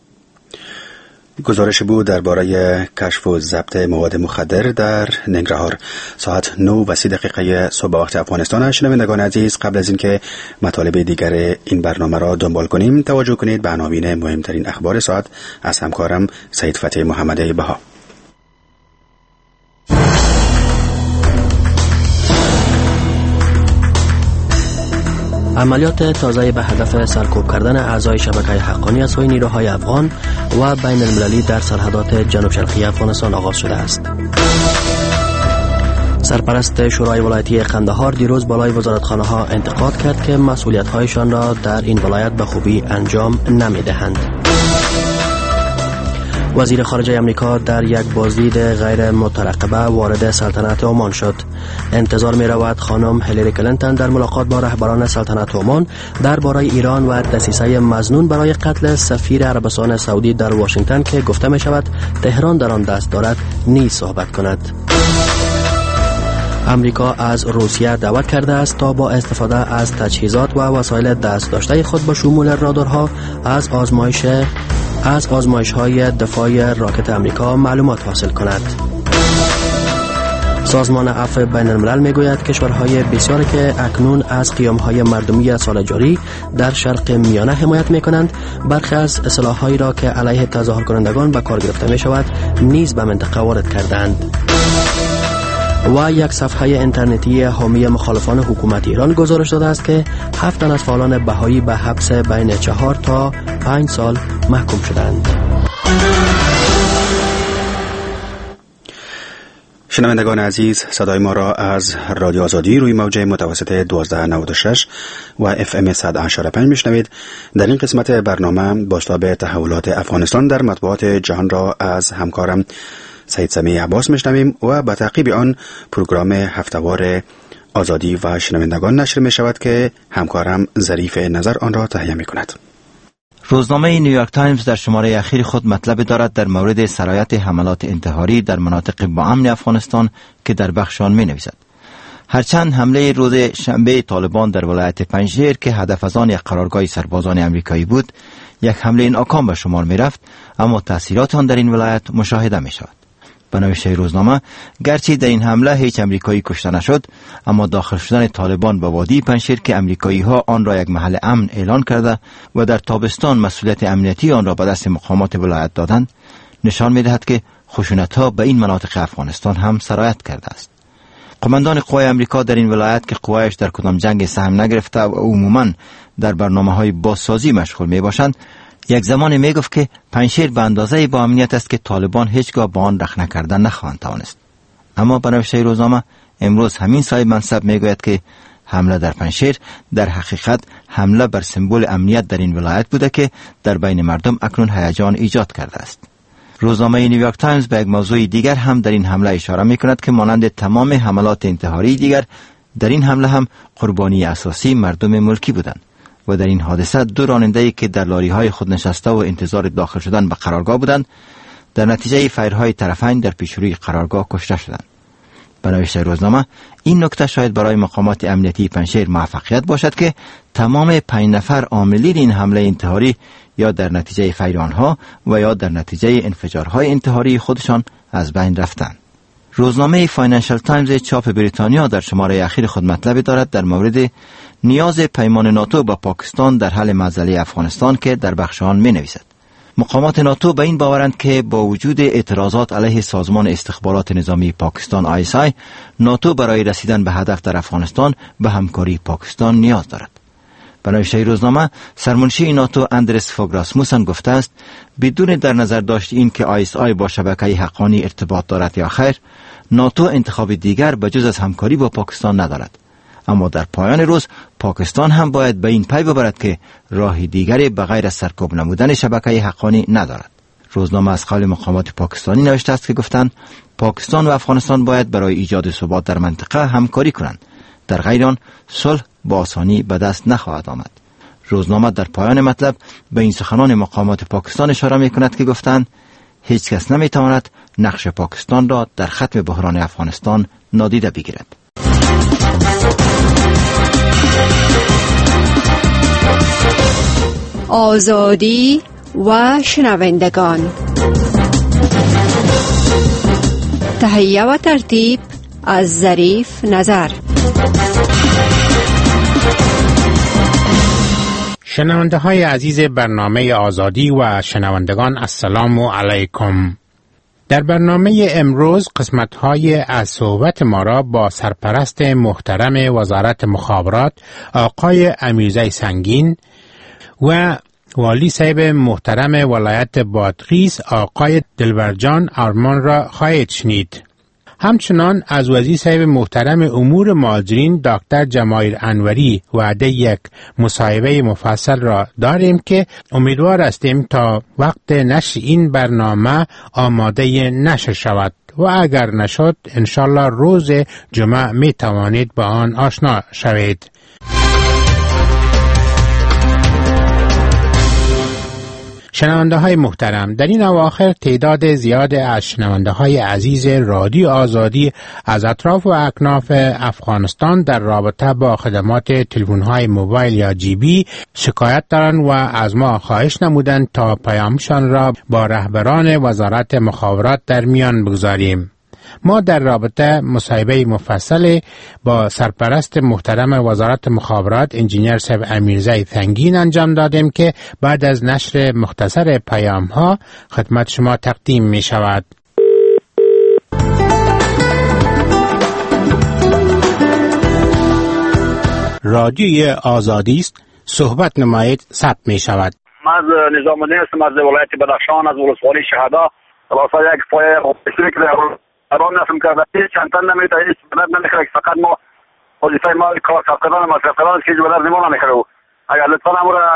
گزارش بود درباره کشف و ضبط مواد مخدر در ننگرهار. ساعت نه و سی دقیقه صبح وقت افغانستان. شنوندگان عزیز، قبل از اینکه مطالب دیگر این برنامه را دنبال کنیم توجه کنید به عناوین مهمترین اخبار ساعت از همکارم سید فتح محمد بها. عملیات تازه به هدف سرکوب کردن اعضای شبکه حقانی از سوی نیروهای افغان و بین المللی در سرحدات جنوب شرقی افغانستان آغاز شده است. سرپرست شورای ولایتی قندهار دیروز بالای وزارتخانه ها انتقاد کرد که مسئولیت هایشان را در این ولایت به خوبی انجام نمی دهند. وزیر خارجه امریکا در یک بازدید غیر مترقبه وارد سلطنت عمان شد. انتظار می رود خانم هیلاری کلینتون در ملاقات با رهبران سلطنت عمان درباره ایران و دسیسه مظنون برای قتل سفیر عربستان سعودی در واشنگتن که گفته می شود تهران در آن دست دارد نیز صحبت کند. امریکا از روسیه دعوت کرده است تا با استفاده از تجهیزات و وسایل دست داشته خود با شمول رادارها از آزمایش از آزمایش های دفاع راکت امریکا معلومات حاصل کند. سازمان عفو بین الملل می گوید کشورهای بسیاری که اکنون از قیام های مردمی سال جاری در شرق میانه حمایت می کنند برخی از اصلاح‌هایی را که علیه تظاهر کنندگان به کار گرفته می شود نیز به منطقه وارد کردند. و یک صفحه اینترنتی حامی مخالفان حکومت ایران گزارش داده است که هفت تن از فعالان بهایی به حبس بین چهار تا پنج سال محکوم شدند. شنوندگان عزیز، صدای ما را از رادیو آزادی روی موج متوسط دوازده نود و شش و اف ام صد و هشت و پنج میشنوید. در این قسمت برنامه بازتاب تحولات افغانستان در مطبوعات جهان را از همکارم سید سمیع عباس میشنویم و به تعقیب آن پروگرام هفتهوار آزادی و شنوندگان نشر می شود که همکارم ظریف نظر آن را تهیه می کند. روزنامه نیویورک تایمز در شماره اخیر خود مطلب دارد در مورد سرایت حملات انتحاری در مناطق با امن افغانستان که در بخش آن می نویسد. هرچند حمله روز شنبه طالبان در ولایت پنجشیر که هدف از آن یک قرارگاه سربازان امریکایی بود یک حمله ناکام به شمار می رفت، اما تأثیرات آن در این ولایت مشاهده می شود. به نوشته روزنامه گرچه در این حمله هیچ امریکایی کشته نشد، اما داخل شدن طالبان به وادی پنجشیر که امریکایی ها آن را یک محل امن اعلان کرده و در تابستان مسئولیت امنیتی آن را به دست مقامات ولایت دادند نشان می دهد که خشونت ها به این مناطق افغانستان هم سرایت کرده است. قماندان قوای امریکا در این ولایت که قوایش در کدام جنگ سهم نگرفته و عموما در برنامه های بازسازی مشغول می باشند، یک زمان می گفت که پنجشیر به اندازه با امنیت است که طالبان هیچگاه با آن رخنه کردن نخواهند توانست. اما به نوشته روزنامه امروز همین صاحب منصب می گوید که حمله در پنجشیر در حقیقت حمله بر سمبل امنیت در این ولایت بوده که در بین مردم اکنون هیجان ایجاد کرده است. روزنامه نیویورک تایمز به یک موضوع دیگر هم در این حمله اشاره می کند که مانند تمام حملات انتحاری دیگر در این حمله هم قربانی اساسی مردم ملکی بودند و در این حادثه دو راننده‌ای که در لاری‌های خود نشسته و انتظار داخل شدن به قرارگاه بودند در نتیجه فایرهای طرفین در پیشروی قرارگاه کشته شدند. به نوشته روزنامه این نکته شاید برای مقامات امنیتی پنجشیر موفقیت باشد که تمام پنج نفر عاملین این حمله انتحاری یا در نتیجه فیر آنها و یا در نتیجه انفجارهای انتحاری خودشان از بین رفتند. روزنامه فاینانشل تایمز چاپ بریتانیا در شماره اخیر خود مطلبی دارد در مورد نیاز پیمان ناتو با پاکستان در حل مسئله افغانستان که در بخش آن می نویسد. مقامات ناتو به این باورند که با وجود اعتراضات علیه سازمان استخبارات نظامی پاکستان آی اس آی، ناتو برای رسیدن به هدف در افغانستان به همکاری پاکستان نیاز دارد. به نوشته روزنامه، سرمنشی ناتو اندرس فوگ راسموسن گفته است بدون در نظر داشت این که آی اس آی با شبکه حقانی ارتباط دارد یا خیر، ناتو انتخاب دیگر بجز از همکاری با پاکستان ندارد. اما در پایان روز پاکستان هم باید به این پی ببرد که راه دیگری بغیر از سرکوب نمودن شبکه حقانی ندارد. روزنامه از قول مقامات پاکستانی نوشته است که گفتند پاکستان و افغانستان باید برای ایجاد ثبات در منطقه همکاری کنند. در غیر آن صلح با آسانی به دست نخواهد آمد. روزنامه در پایان مطلب به این سخنان مقامات پاکستان اشاره می کند که گفتند هیچ کس نمی تواند نقش پاکستان را در ختم بحران افغانستان نادیده بگیرد. آزادی و شنوندگان، تهیه و ترتیب از ظریف نظر. شنونده های عزیز برنامه آزادی و شنوندگان، السلام علیکم. در برنامه امروز قسمت های از صحبت ما را با سرپرست محترم وزارت مخابرات آقای امیرزی سنگین و والی صاحب محترم ولایت بادغیس آقای دلبرجان آرمان را خواهید شنید. همچنان از وزیر صاحب محترم امور مهاجرین دکتر جمایل انوری وعده یک مصاحبه مفصل را داریم که امیدوار هستیم تا وقت نشر این برنامه آماده نشر شود و اگر نشد انشالله روز جمعه می توانید با آن آشنا شوید. شنونده های محترم، در این اواخر تعداد زیاد از شنونده های عزیز رادیو آزادی از اطراف و اکناف افغانستان در رابطه با خدمات تلفن های موبایل یا جیبی شکایت دارند و از ما خواهش نمودند تا پیامشان را با رهبران وزارت مخابرات در میان بگذاریم. ما در رابطه مصاحبه مفصل با سرپرست محترم وزارت مخابرات انجینیر صاحب امیرزی سنگین انجام دادیم که بعد از نشر مختصر پیام ها خدمت شما تقدیم می شود. رادیوی آزادی است، صحبت نمایید، ثبت می شود. من از نظام الدین هستم، از ولایت بدخشان، از ولسوالی شهدا. خلاصه یک پای اپریشنی که ارام نفهم کرده هیچ چندتن نمیده، هیچ بدرد نمیخوره که فقط ما وظیفه ما کار کردن و مصرف کردن است که هیچ بدرد ما نمیخوره. اگر لطفا هم را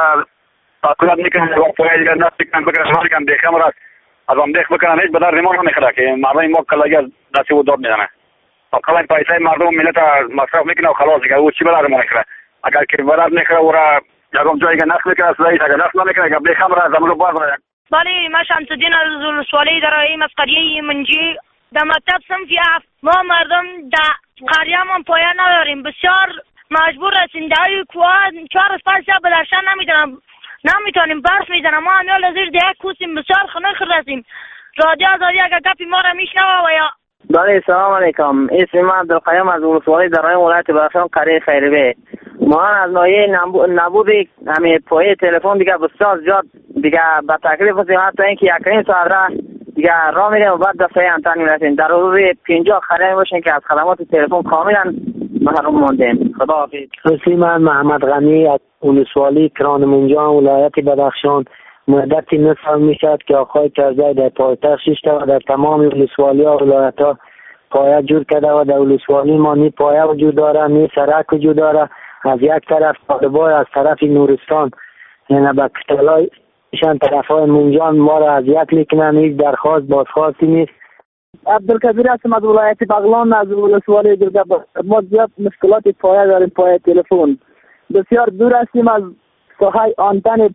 تاکید میکنم که پای دیگر نفت بکنم بکنم شما کم دیخم را از هم دیخ بکنم هیچ بدرد ما نمیخوره که مردم ما کلگی از دستی و داد میزنه. فقط این پیسه مردم ملت مصرف میکنه و خلاص دیگه او چی بدرد ما نمیخوره. اگر که بدرد میخوره او را یکم جایی که نفت میکنه سلایش اگر نفت نمیکنه اگر دیخم را از امرو باز را. بله، ما شمس الدین از ولسوالی در این مسقریه منجی در مکتب صنف هفت. ما مردم در قریه من پایه نداریم، بسیار مجبور هستیم. در کوه چهار از پنج شب بدرشن نمیدونم نمیتونیم برف میزنم. ما همیال از زیر دیگه کوسیم، بسیار خنک رسیم. رادیو آزادی اگر گپی ما را میشنوه و یا بله. سلام علیکم، اسم من عبدالقیوم از ولسوالی در این ولایت بدخشان قریه خیربه. ما از ناحیه نبود همین پایه تلفن دیگه بسیار زیاد دیگه با تکلیف هستیم، حتی اینکه یک این ساعت را دیگه راه میریم و بعد دفعه انتن میرسیم. در حدود پنجاه خریه باشیم که از خدمات تلفن کاملا محروم ماندیم. خدا حافظ. رسلی من محمد غنی از ولسوالی کران منجان ولایت بدخشان. مدتی نصف میشد که آقای کرزی در پایتخت شش و در تمام ولسوالی ها ولایت ها پایه جور کرده و در ولسوالی ما نی پایه وجود داره نی سرک وجود داره. از یک طرف طالبای از طرف نورستان یعنی با کتلای شان طرف های منجان ما را اذیت میکنن. هیچ درخواست بازخواستی نیست. عبدالکبیر هستم از ولایت بغلان از ولسوالی گرگه. ما زیاد مشکلات پایه داریم، پایه تلفن بسیار دور هستیم از ساحه آنتن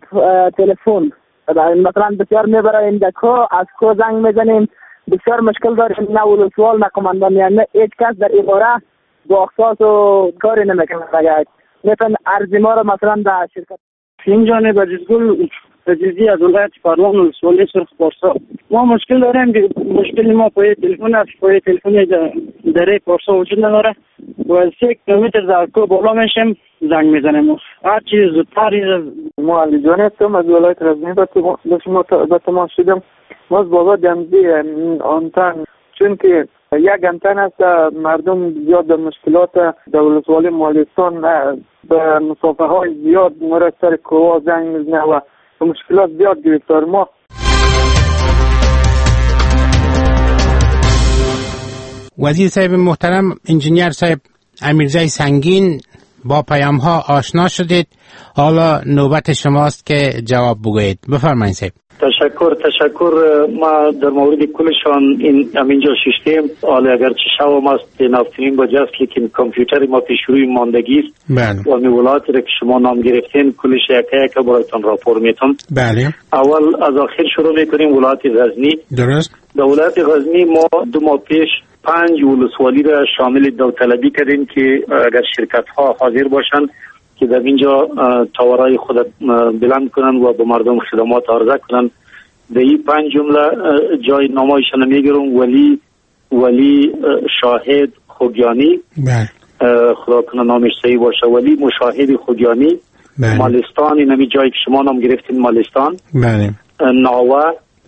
تلفن. مثلا بسیار میبریم در کو، از کو زنگ میزنیم، بسیار مشکل داریم. نه ولسوال نه کماندان یعنی هیچ کس در این باره با اختصاص و کاری نمیکنه. میتون ارزی ما را مثلا در شرکت این جانب عزیزگل عزیزی از ولایت پروان ولسوالی سرخ پارسا. ما مشکل داریم که مشکل ما پای تلفن است، پای تلفن دره پارسا وجود نداره و از سه کیلومتر در کو بالا میشیم زنگ میزنیم. هر چیز زودتر. ما علی جان هستم از ولایت غزنی به شما به تماس شدم. ما از بابا دمزی آنتن چون که یک انتن است مردم زیاد در مشکلات در ولسوالی مالستان به مسافه های زیاد مرد سر کوها زنگ میزنه و به مشکلات زیاد گرفتار. ما وزیر صاحب محترم انجینیر صاحب امیرزای سنگین با پیام ها آشنا شدید، حالا نوبت شماست که جواب بگویید. بفرمایید صاحب. تشکر تشکر. ما در مورد کلشان این همینجا ششتیم. حالا اگر چه شو ماست نفتیم با جست لیکن کامپیوتر ما پیش روی ماندگی است. بله. و میولاتی را که شما نام گرفتین کلش یکه یکه برایتان راپور میتونم. بله. اول از آخر شروع میکنیم. ولایت غزنی. درست. در ولایت غزنی ما دو ماه پیش پنج ولسوالی را شامل داوطلبی کردیم که اگر شرکت ها حاضر باشند که در اینجا تاورای خود بلند کنن و به مردم خدمات عرضه کنن. در این پنج جمله جای نامایشان میگیرم. ولی ولی شاهد خوگیانی، خدا کنه نامش صحیح باشه، ولی مشاهد خوگیانی، مالستان، این همی جایی که شما نام گرفتین مالستان، ناوه،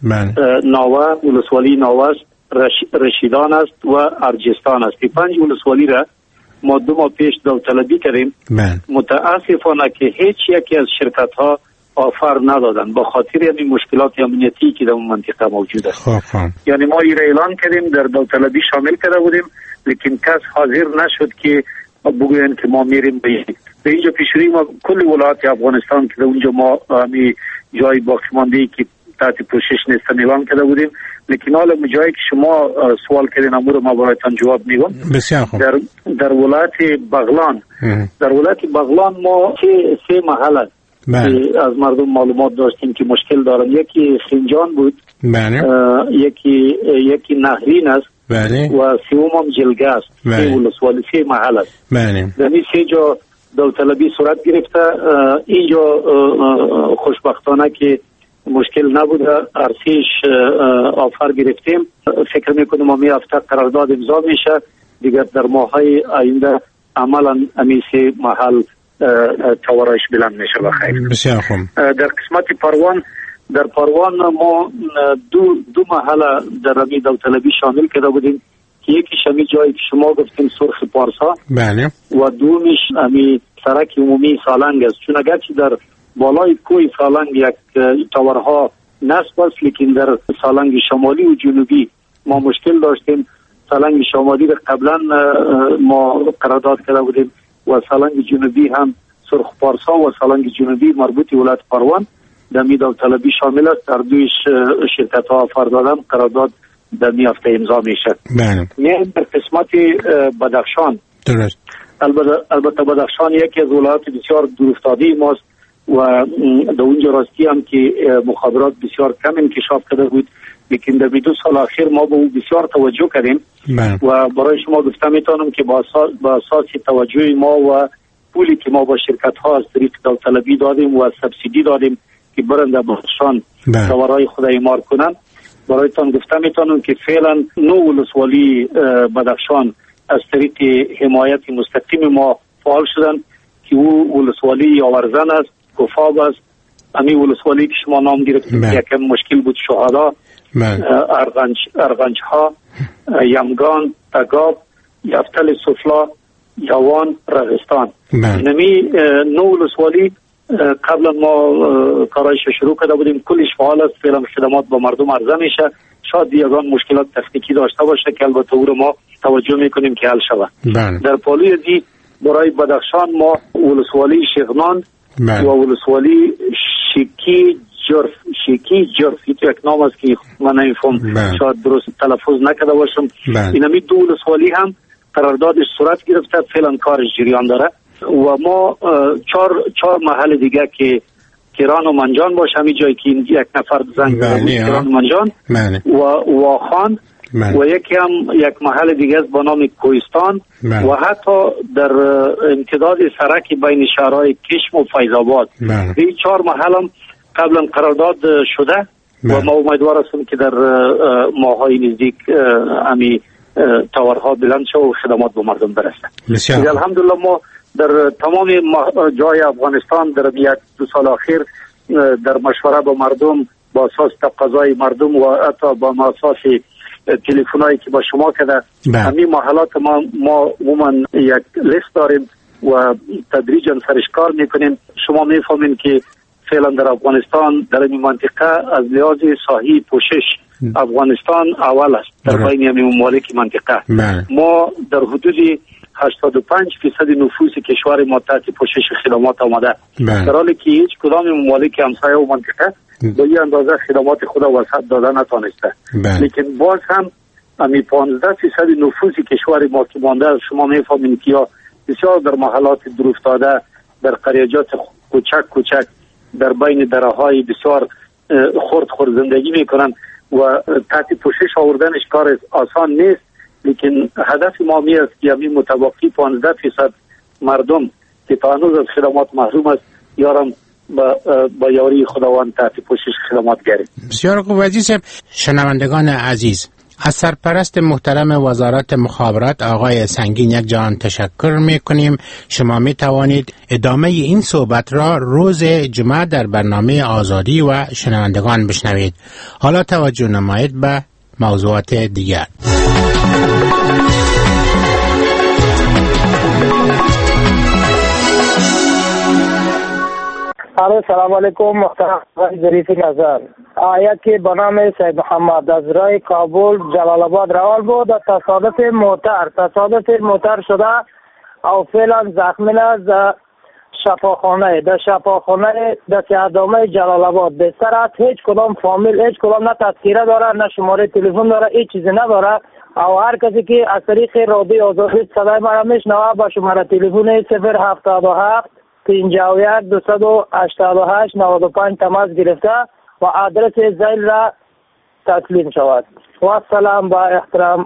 ناوه ولسوالی ناوه است، رشیدان است و ارجستان است. این پنج ولسوالی را ما دو ماه پیش داوطلبی کردیم. متاسفانه که هیچ یکی از شرکت ها آفر ندادن با خاطر یعنی مشکلات امنیتی که در اون منطقه موجود است. یعنی ما این را اعلان کردیم، در داوطلبی شامل کرده بودیم، لیکن کس حاضر نشد که بگوین که ما میریم به به اینجا پیشروی ما کل ولایت افغانستان که در اونجا ما همی جای باقی مانده که تحت پوشش نیستن اعلان کرده بودیم. لیکن حالا جایی که شما سوال کردین امور ما برایتان جواب میگم. بسیار خوب. در در ولایت بغلان در ولایت بغلان ما سه سه محل از مردم معلومات داشتیم که مشکل دارن. یکی خنجان بود. بله. یکی یکی نهرین است. بله. و سوم هم جلگه است. بله. سه ولسوالی سه محل است. بله. در این سه جا داوطلبی صورت گرفته. اینجا خوشبختانه که مشکل نبوده، ارسیش آفر گرفتیم. فکر میکنم ما می هفته قرارداد امضا میشه دیگر در ماهای آینده عملا امیسی محل تورایش بلند میشه. بخیر. بسیار خوب. در قسمت پروان در پروان ما دو دو محل در امی داوطلبی شامل کرده بودیم که یکیش امی جایی که شما گفتیم سرخ پارسا. بله. و دومیش امی سرک عمومی سالنگ است. چون اگرچه در بالای کوی سالنگ یک تاورها نصب است، لیکن در سالنگ شمالی و جنوبی ما مشکل داشتیم. سالنگ شمالی را قبلا ما قرارداد کرده بودیم و سالنگ جنوبی هم سرخ پارسا و سالنگ جنوبی مربوط ولایت پروان در می داوطلبی شامل است. در دویش شرکت ها آفر دادن، قرارداد در می هفته امضا میشه. بله. نه در قسمت بدخشان. درست. البته البته بدخشان یکی از ولایات بسیار دورافتاده ماست و در اونجا راستی هم که مخابرات بسیار کم انکشاف کرده بود، لیکن در دو سال اخیر ما به او بسیار توجه کردیم. و برای شما گفته میتونم که با اساس توجه ما و پولی که ما با شرکت ها از طریق داوطلبی دادیم و سبسیدی دادیم که برند بدخشان تاورای خود اعمار کنند، برایتان گفته میتونم که فعلا نو ولسوالی بدخشان از طریق حمایت مستقیم ما فعال شدن که او ولسوالی یاورزن است، کفاب است، امی ولسوالی که شما نام گرفتید یکم مشکل بود، شهدا، ارغنج ارغنج ها، یمگان، تگاب، یفتل سفلا، یوان، رغستان. نمی نو ولسوالی قبلا ما کارایش شروع کرده بودیم، کلش فعال است، فعلا خدمات با مردم عرضه میشه. شاید یگان مشکلات تکنیکی داشته باشه که البته او رو ما توجه میکنیم که حل شود. در پالوی دی برای بدخشان ما ولسوالی شغنان و ولسوالی شیکی جرف شیکی جرف یک نام است که من نمیفهم، شاید درست تلفظ نکرده باشم. این همی دو ولسوالی هم قراردادش صورت گرفته، فعلا کارش جریان داره و ما چهار چهار محل دیگه که کران و منجان باشه، همین جایی که یک نفر زنگ زده کران و منجان و واخان و یکی هم یک محل دیگه است با نام کوهستان و حتی در امتداد سرک بین شهرهای کشم و فیض آباد. این چهار محل هم قبلا قرارداد شده و ما امیدوار هستیم که در ماهای نزدیک امی تاورها بلند شد و خدمات به مردم برسه. الحمدلله ما در تمام جای افغانستان در یک دو سال اخیر در مشوره با مردم با اساس تقاضای مردم و حتی با اساس تلفنایی که با شما کرده همین محلات ما ما عموما یک لیست داریم و تدریجا سرش کار میکنیم. شما میفهمین که فعلا در افغانستان در این منطقه از لحاظ صحی پوشش افغانستان اول است در بین همین ممالک منطقه. ما در حدود هشتاد و پنج فیصد نفوس کشور ما تحت پوشش خدمات آمده، در حالی که هیچ کدام ممالک همسایه و منطقه با این اندازه خدمات خود وسعت داده نتانسته. لیکن باز هم امی پانزده فیصد نفوس کشور ما که مانده، شما میفهمین که یا بسیار در محلات دور افتاده، در قریجات کوچک کوچک در بین دره‌های بسیار خرد خرد زندگی میکنن و تحت پوشش آوردنش کار آسان نیست. لیکن هدف ما می است که همین متبقی پانزده فیصد مردم که تا هنوز از خدمات محروم است یارم با, با یاری خداوند تحت پوشش خدمات گیریم. بسیار خوب عزیز. شنوندگان عزیز، از سرپرست محترم وزارت مخابرات آقای سنگین یک جان تشکر می کنیم. شما می توانید ادامه این صحبت را روز جمعه در برنامه آزادی و شنوندگان بشنوید. حالا توجه نمایید به موضوعات دیگر. سلام علیکم محترم آقای ظریف نظر. آیت که به نام سید محمد از راه کابل جلال آباد روان بود، تصادف موتر تصادف موتر شده او فعلا زخمی از شفاخانه در شفاخانه در سیادامه جلال آباد بستر است. هیچ کدام فامیل هیچ کدام نه تذکیره داره نه شماره تلفن داره، هیچ چیزی نداره. او هر کسی که از طریق رادیو آزادی صدای مرا میشنوه با شماره تلفن صفر هفتاد و هفت پنجاه و یک دویست و هشتاد و هشت نود و پنج تماس گرفته و آدرس زیل را تسلیم شود. و سلام با احترام.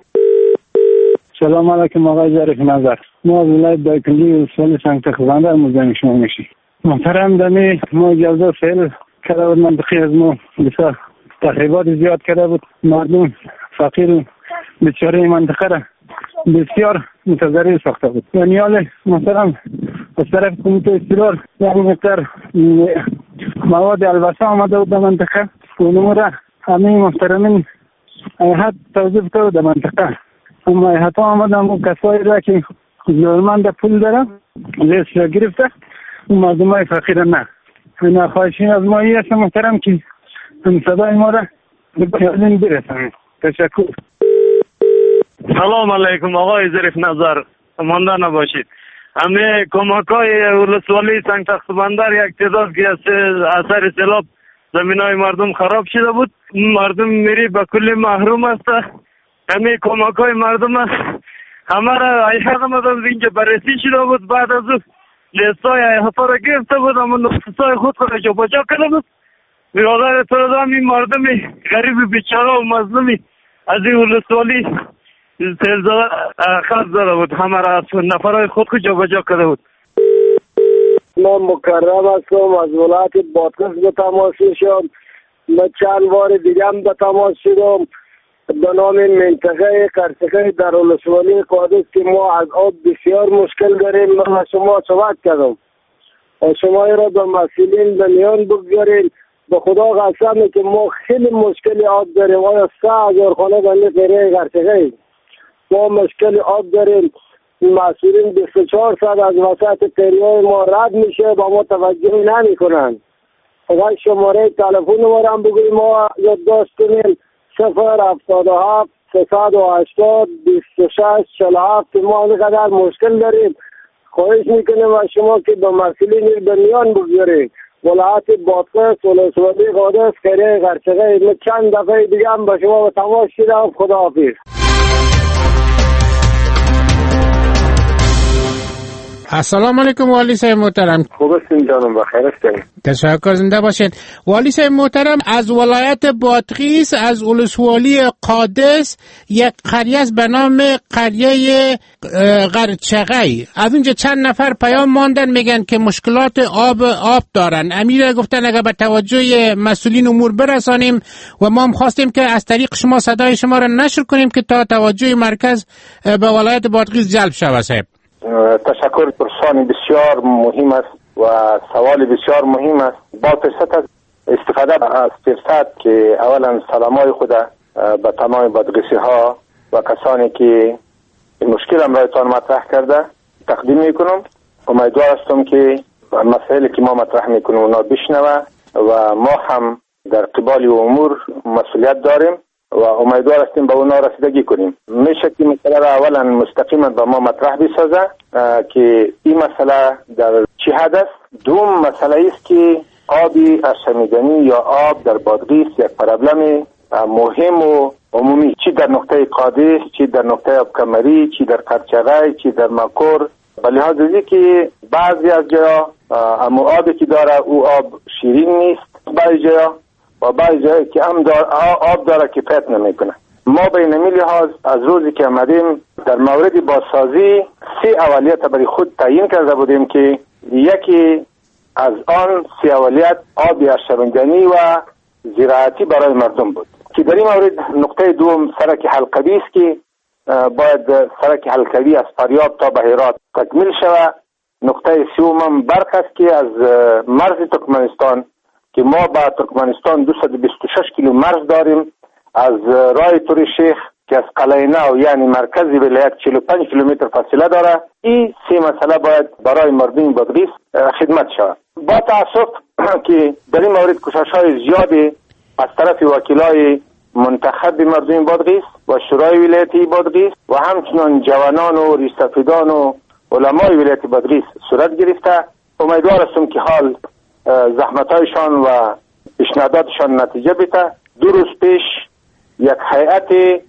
سلام علیکم آقای ظریف نظر. ما از ولایت دایکنی ولسوالی سنگ تخت مزاحم شما میشیم. محترم دمی ما اجازه فعل کرده بود، منطقی از ما بسیار تخریبات زیاد کرده بود، مردم فقیر و بیچاره منطقه را بسیار متضرر ساخته بود. یعنی حال محترم از طرف کمیته استقرار یک مقدار مواد البسه آمده بود در منطقه، اونمو را همه محترمین ایحت توضیح کرده در منطقه. اما ایحت ها آمدن و کسایی را که ضرورتمند پول داره لیست را گرفته، اون مردم های فقیر نه. این خواهشی از ما است محترم که این صدای ما را بگردین برسانید. تشکر. سلام علیکم آقای ظریف نظر، مانده نباشید. همه کمک های ولسوالی سنگ تخت بندر یک تعداد که از اثر سیلاب زمین های مردم خراب شده بود، مردم میری به کلی محروم است. همه کمک های مردم است همه را ایحاد آمده بود اینجا بررسی شده بود، بعد از او لیست های ایحاد را گرفته بود، اما نقص های خود را جابجا کرده بود. برادر تو این مردم غریب بیچاره و مظلومی از این ولسوالی سیلزده خط زده بود، همه را از نفرهای خود خود جا بجا کرده بود. من مکرم هستم از ولایت بادغیس به تماس شدم. من چند بار دیگه هم به تماس شدم به نام منطقه کرسکه در ولسوالی قادس که ما از آب بسیار مشکل داریم. من شما صحبت کردم و شما را به مسئولین به میان بگذارین. به خدا قسمه که ما خیلی مشکل آب داریم. آیا سه هزار خانه بنده قریه کرسکه ما مشکل آب داریم. مسئولین بیست و چهار ساعت از وسط قریه ما رد میشه با ما توجه نمی کنن. اگر شماره تلفن ما را هم بگویم ما یادداشت کنیم صفر هفتاد و هفت سیصد و هشتاد بیست و شش چهل و هفت که ما اینقدر مشکل داریم. خواهش میکنیم از شما که به مسئولین به میان بگذارید. ولایت بادغیس ولسوالی قادس قریه قرچغه. من چند دفعه دیگه هم به شما به تماس شدم. خداحافظ. السلام علیکم والی صاحب محترم. خوب هستین جانم، بخیر هستین. تشکر، زنده باشین. والی صاحب محترم، از ولایت بادغیس از ولسوالی قادس یک قریه است به نام قریه غرچغی. از اونجا چند نفر پیام ماندن میگن که مشکلات آب آب دارن. امیر گفتن اگر به توجه مسئولین امور برسانیم و ما هم خواستیم که از طریق شما صدای شما را نشر کنیم که تا توجه مرکز به ولایت بادغیس جلب شود. صاحب تشکر، پرسان بسیار مهم است و سوال بسیار مهم است. با فرصت از استفاده از فرصت که اولا سلامای خود به تمام بادغیسی ها و کسانی که مشکل امرایتان مطرح کرده تقدیم میکنم. امیدوار هستم که مسائلی که ما مطرح میکنیم اونا بشنوه و ما هم در قبال امور مسئولیت داریم و امیدوار هستیم به اونا رسیدگی کنیم. میشه که مسئله را اولا مستقیما به ما مطرح بسازه که این مسئله در چه حد است. دوم مسئله است که آبی آشامیدنی یا آب در بادغیس یک پرابلم مهم و عمومی، چی در نقطه قادس، چی در نقطه آبکمری، چی در قرچغی، چی در مکور، به لحاظ از که بعضی از جاها اما آبی که داره او آب شیرین نیست، بعضی جاها و بعضی جایی که هم دار آب داره که کفایت نمیکنه. ما به این لحاظ از روزی که آمدیم در مورد بازسازی سه اولیت برای خود تعیین کرده بودیم که یکی از آن سه اولیت آب آشامیدنی و زراعتی برای مردم بود که در این مورد نقطه دوم سرک حلقوی است که باید سرک حلقوی از فاریاب تا بهرات تکمیل شود. نقطه سوم برق است که از مرز ترکمنستان که ما با ترکمنستان دویست و بیست و شش کیلو مرز داریم، از راه توری شیخ که از قلعه نو یعنی مرکزی ولایت چهل و پنج کیلومتر فاصله داره. این سه مسئله باید برای مردم بادغیس خدمت شود. با تاسف که در این مورد کوشش‌های زیادی از طرف وکیلای منتخب مردم بادغیس و شورای ولایتی بادغیس و همچنان جوانان و ریشسفیدان و علمای ولایت بادغیس صورت گرفته. امیدوار هستم که حال زحمتایشان و پیشنهاداتشان نتیجه بده. دو روز پیش یک هیئت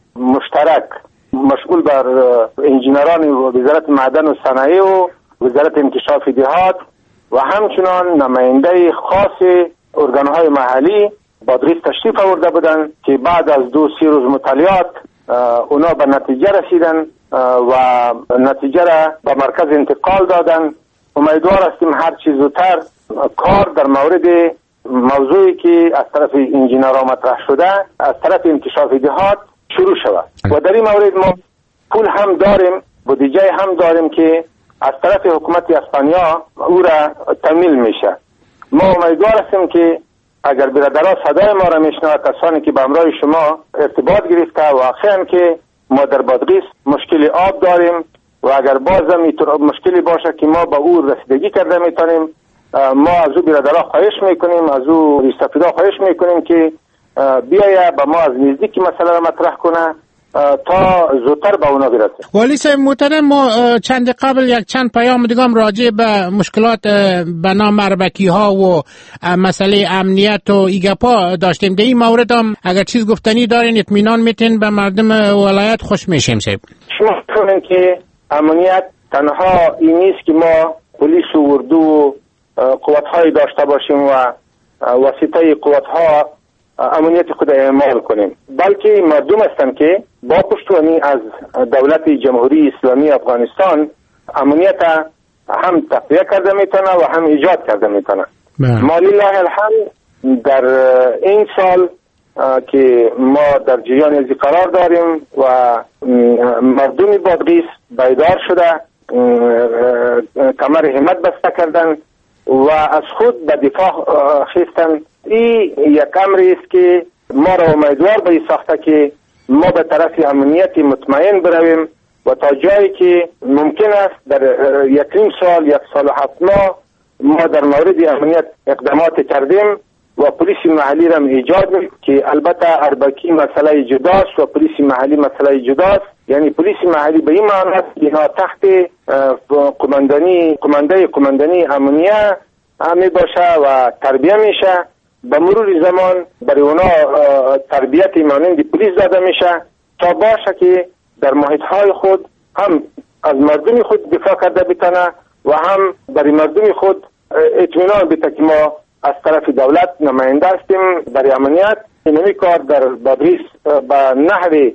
مشترک مشغول بر انجینران وزارت معدن و صنایع و وزارت انکشاف دهات و همچنان نماینده خاص ارگانهای محلی بادغیس تشریف آورده بودند که بعد از دو سی روز مطالعات اونا به نتیجه رسیدن و نتیجه را به مرکز انتقال دادن. امیدوار هستیم هر چیز زودتر کار در مورد موضوعی که از طرف انجینرها مطرح شده از طرف انکشاف دهات شروع شود. و در این مورد ما پول هم داریم، بودجه هم داریم که از طرف حکومت اسپانیا او را تمویل میشه. ما امیدوار هستیم که اگر برادرها صدای ما را میشنوند، کسانی که به همراه شما ارتباط گرفته واقعا که ما در بادغیس مشکل آب داریم و اگر بازم اینطور مشکلی باشه که ما به او رسیدگی کرده میتونیم، ما از او برادرها خواهش میکنیم، از او ریشسفیدا خواهش میکنیم که بیایه به ما از نزدیک مسئله را مطرح کنه تا زودتر به اونا برسه. والی صاحب محترم، ما چند قبل یک چند پیام دیگه راجع به مشکلات بنا مربکی ها و مسئله امنیت و ایگپا داشتیم. در این مورد هم اگر چیز گفتنی دارین اطمینان میتین به مردم ولایت خوش میشیم. صاحب شما کنین که امنیت تنها این نیست که ما پلیس و اردو و قوت های داشته باشیم و واسطه قوت ها امنیت خود اعمال کنیم، بلکه مردم هستند که با پشتوانی از دولت جمهوری اسلامی افغانستان امنیت هم تقویه کرده میتونه و هم ایجاد کرده میتونه. مالی الله الحمد در این سال که ما در جریان ازی قرار داریم و مردم بادغیس بیدار شده، کمر همت بسته کردن و از خود به دفاع خیستن. این یک امری است که ما را امیدوار به ساخته که ما به طرف امنیت مطمئن برویم و تا جایی که ممکن است در یک نیم سال یک سال و هفت ماه ما در مورد امنیت اقدامات کردیم و پلیس محلی را ایجاد می که البته اربکی مسئله جداست و پلیس محلی مسئله جداست. یعنی پلیس محلی به این معنی است که اینا تحت قماندانی قمانده قماندانی امنیه می باشه و تربیه میشه. به مرور زمان برای اونا تربیت مانند پلیس داده میشه تا باشه که در محیط های خود هم از مردم خود دفاع کرده بتانه و هم برای مردم خود اطمینان بیده که ما از طرف دولت نماینده هستیم برای امنیت. اینمی کار در بادغیس به نحو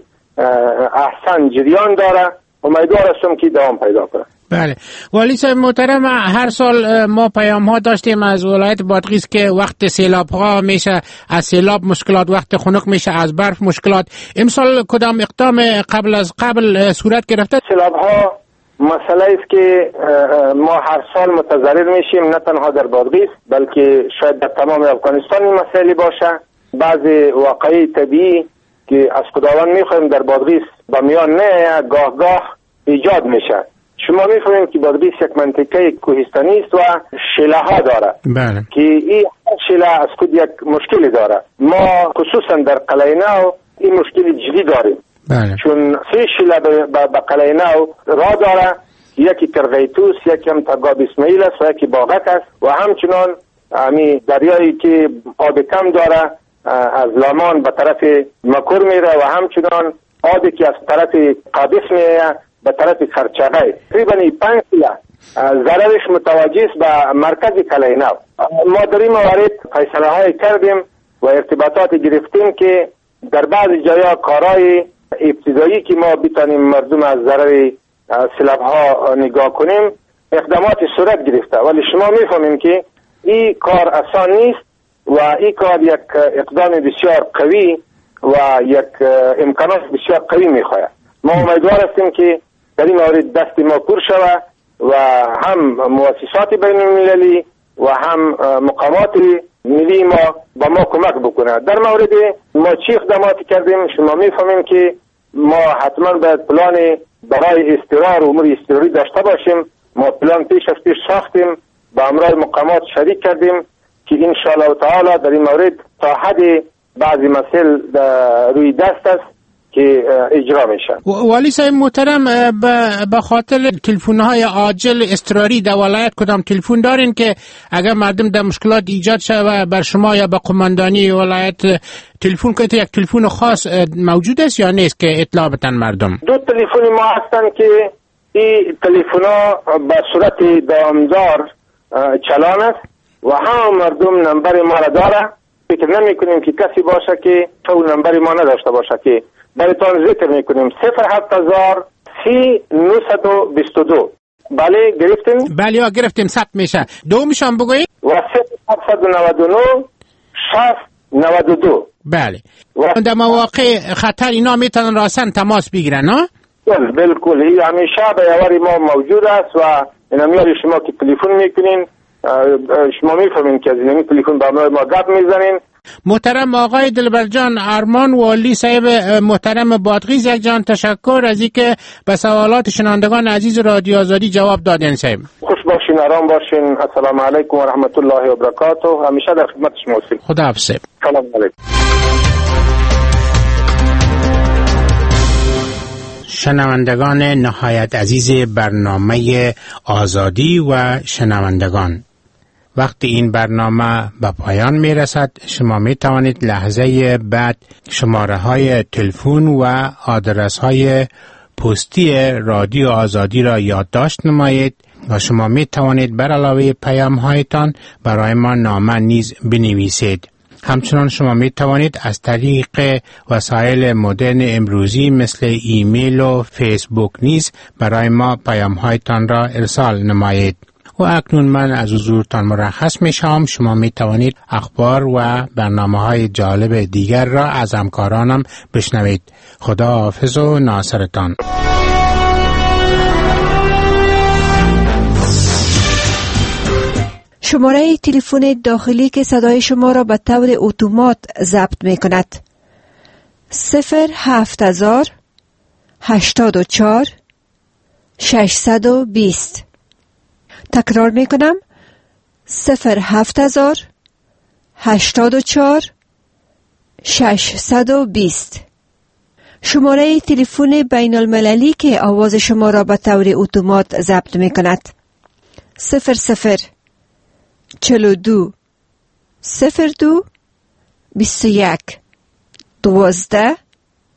احسن جریان داره. امیدوار هستم که دوام پیدا کنه. بله والی صاحب محترم، هر سال ما پیام ها داشتیم از ولایت بادغیس که وقت سیلاب ها میشه از سیلاب مشکلات، وقت خنک میشه از برف مشکلات. امسال کدام اقدام قبل از قبل صورت گرفته؟ سیلاب ها مسئله است که ما هر سال متضرر میشیم، نه تنها در بادغیس بلکه شاید در تمام افغانستان این مسئله باشه. بعضی واقعی طبیعی که از خداوند میخوایم در بادغیس به میان نه گاه گاه ایجاد میشه. شما میفهمید که بادغیس یک منطقه کوهستانی است و شیله ها داره. بله. که این شیله از خود یک مشکلی داره. ما خصوصا در قلعه نو این مشکلی جدی داریم. بله. چون سه شیله به قلعه نو راه داره، یکی کرغیتوس، یکی هم تگاب اسماعیل است و یکی باغک است و همچنان همی دریایی که آب کم داره از لامان به طرف مکور میره و همچنان آبی که از طرف قادس میره به طرف خرچغه. تقریبا پنج شیله ضررش متوجه است به مرکز قلعه نو. ما در این موارد فیصله های کردیم و ارتباطات گرفتیم که در بعضی جایا کارهای ابتدایی که ما بتانیم مردم از ضرر سیلاب ها نگاه کنیم اقدامات صورت گرفته، ولی شما میفهمیم که این کار آسان نیست و این کار یک اقدام بسیار قوی و یک امکانات بسیار قوی میخواهد. ما امیدوار هستیم که در این مورد دست ما پر شود و هم مؤسسات بین المللی و هم مقامات ملی ما با ما کمک بکنه. در مورد ما چی اقداماتی کردیم شما میفهمیم که ما حتما باید پلان برای استقرار و امور اضطراری داشته باشیم. ما پلان پیش از پیش ساختیم، با همراه مقامات شریک کردیم که ان شاء الله تعالی در این مورد تا حد بعضی مسائل روی دست است که اجرا میشن. والی صاحب محترم، به خاطر تلفن‌های عاجل اضطراری در ولایت کدام تلفن دارین که اگر مردم در مشکلات ایجاد شود بر شما یا به قماندانی ولایت تلفن کنید؟ یک تلفن خاص موجود است یا نیست که اطلاع بدن مردم؟ دو تلفن ما هستن که این تلفن‌ها به صورت دامدار چلان است و هم مردم نمبر ما را داره. فکر نمی کنیم که کسی باشه که تو نمبر ما نداشته باشه که برایتان ذکر میکنیم صفر هفت هزار سی نوصد و بیست و دو. بله گرفتیم؟ بله ها گرفتیم، ثبت میشه. دو میشم بگویید؟ و صفر هفتصد و نود و نه شصت نود و دو. بله. و در مواقع خطر اینا میتونن راسن تماس بگیرن ها؟ بالکل. این همیشه به یواری ما موجود است و این همیاری شما که تلفن میکنین شما میفهمین که از این تلفن با ما گپ میزنین. محترم آقای دلبرجان ارمان والی صاحب محترم بادغیس، یک جان تشکر از اینکه به سوالات شنوندگان عزیز رادیو آزادی جواب دادین. صاحب خوش باشین، آرام باشین. السلام علیکم و رحمت الله و برکاته. همیشه در خدمت شما هستیم. خدا حافظ. سلام علیکم. شنوندگان نهایت عزیز برنامه آزادی و شنوندگان، وقتی این برنامه به پایان می رسد شما می توانید لحظه بعد شماره های تلفن و آدرس های پستی رادیو آزادی را یادداشت نمایید و شما می توانید بر علاوه پیام هایتان برای ما نامه نیز بنویسید. همچنان شما می توانید از طریق وسایل مدرن امروزی مثل ایمیل و فیسبوک نیز برای ما پیام هایتان را ارسال نمایید. و اکنون من از حضورتان مرخص می شوم. شما می توانید اخبار و برنامه های جالب دیگر را از همکارانم بشنوید. خدا حافظ و ناصرتان. شماره تلفن داخلی که صدای شما را به طور اتومات ضبط می کند صفر هفت هزار هشتاد و چهار ششصد و بیست. تکرار می کنم صفر هفت هزار هشتاد و چهار ششصد و بیست. شماره تلفن بین المللی که آواز شما را به طور اتومات ضبط می کند صفر صفر چهل و دو صفر دو بیست و یک دوازده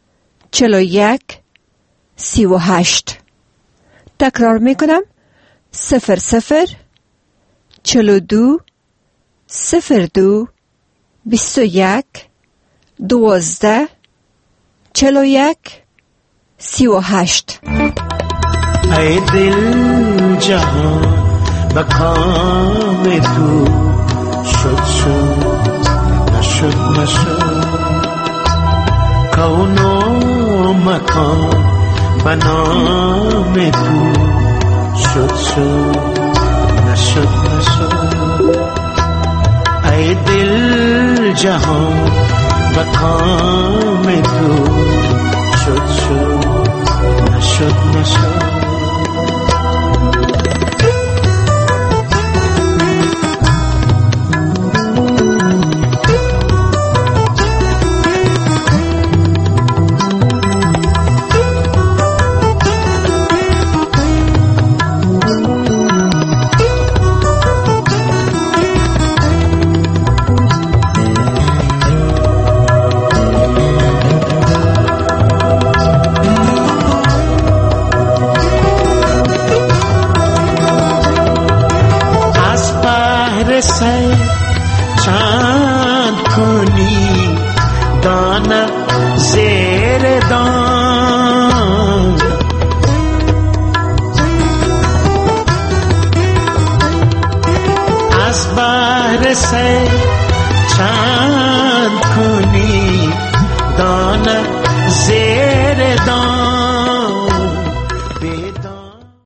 چهل و یک سی و هشت. تکرار می کنم صفر صفر چل و دو صفر دو بیست و یک دوازده چل و یک سی و هشت. ای دل جهان به کام تو شد شد نشد نشد، کون و مکان به نام تو شد شد نشد نشد. ای دل جهان به کام تو شد شد نشد نشد.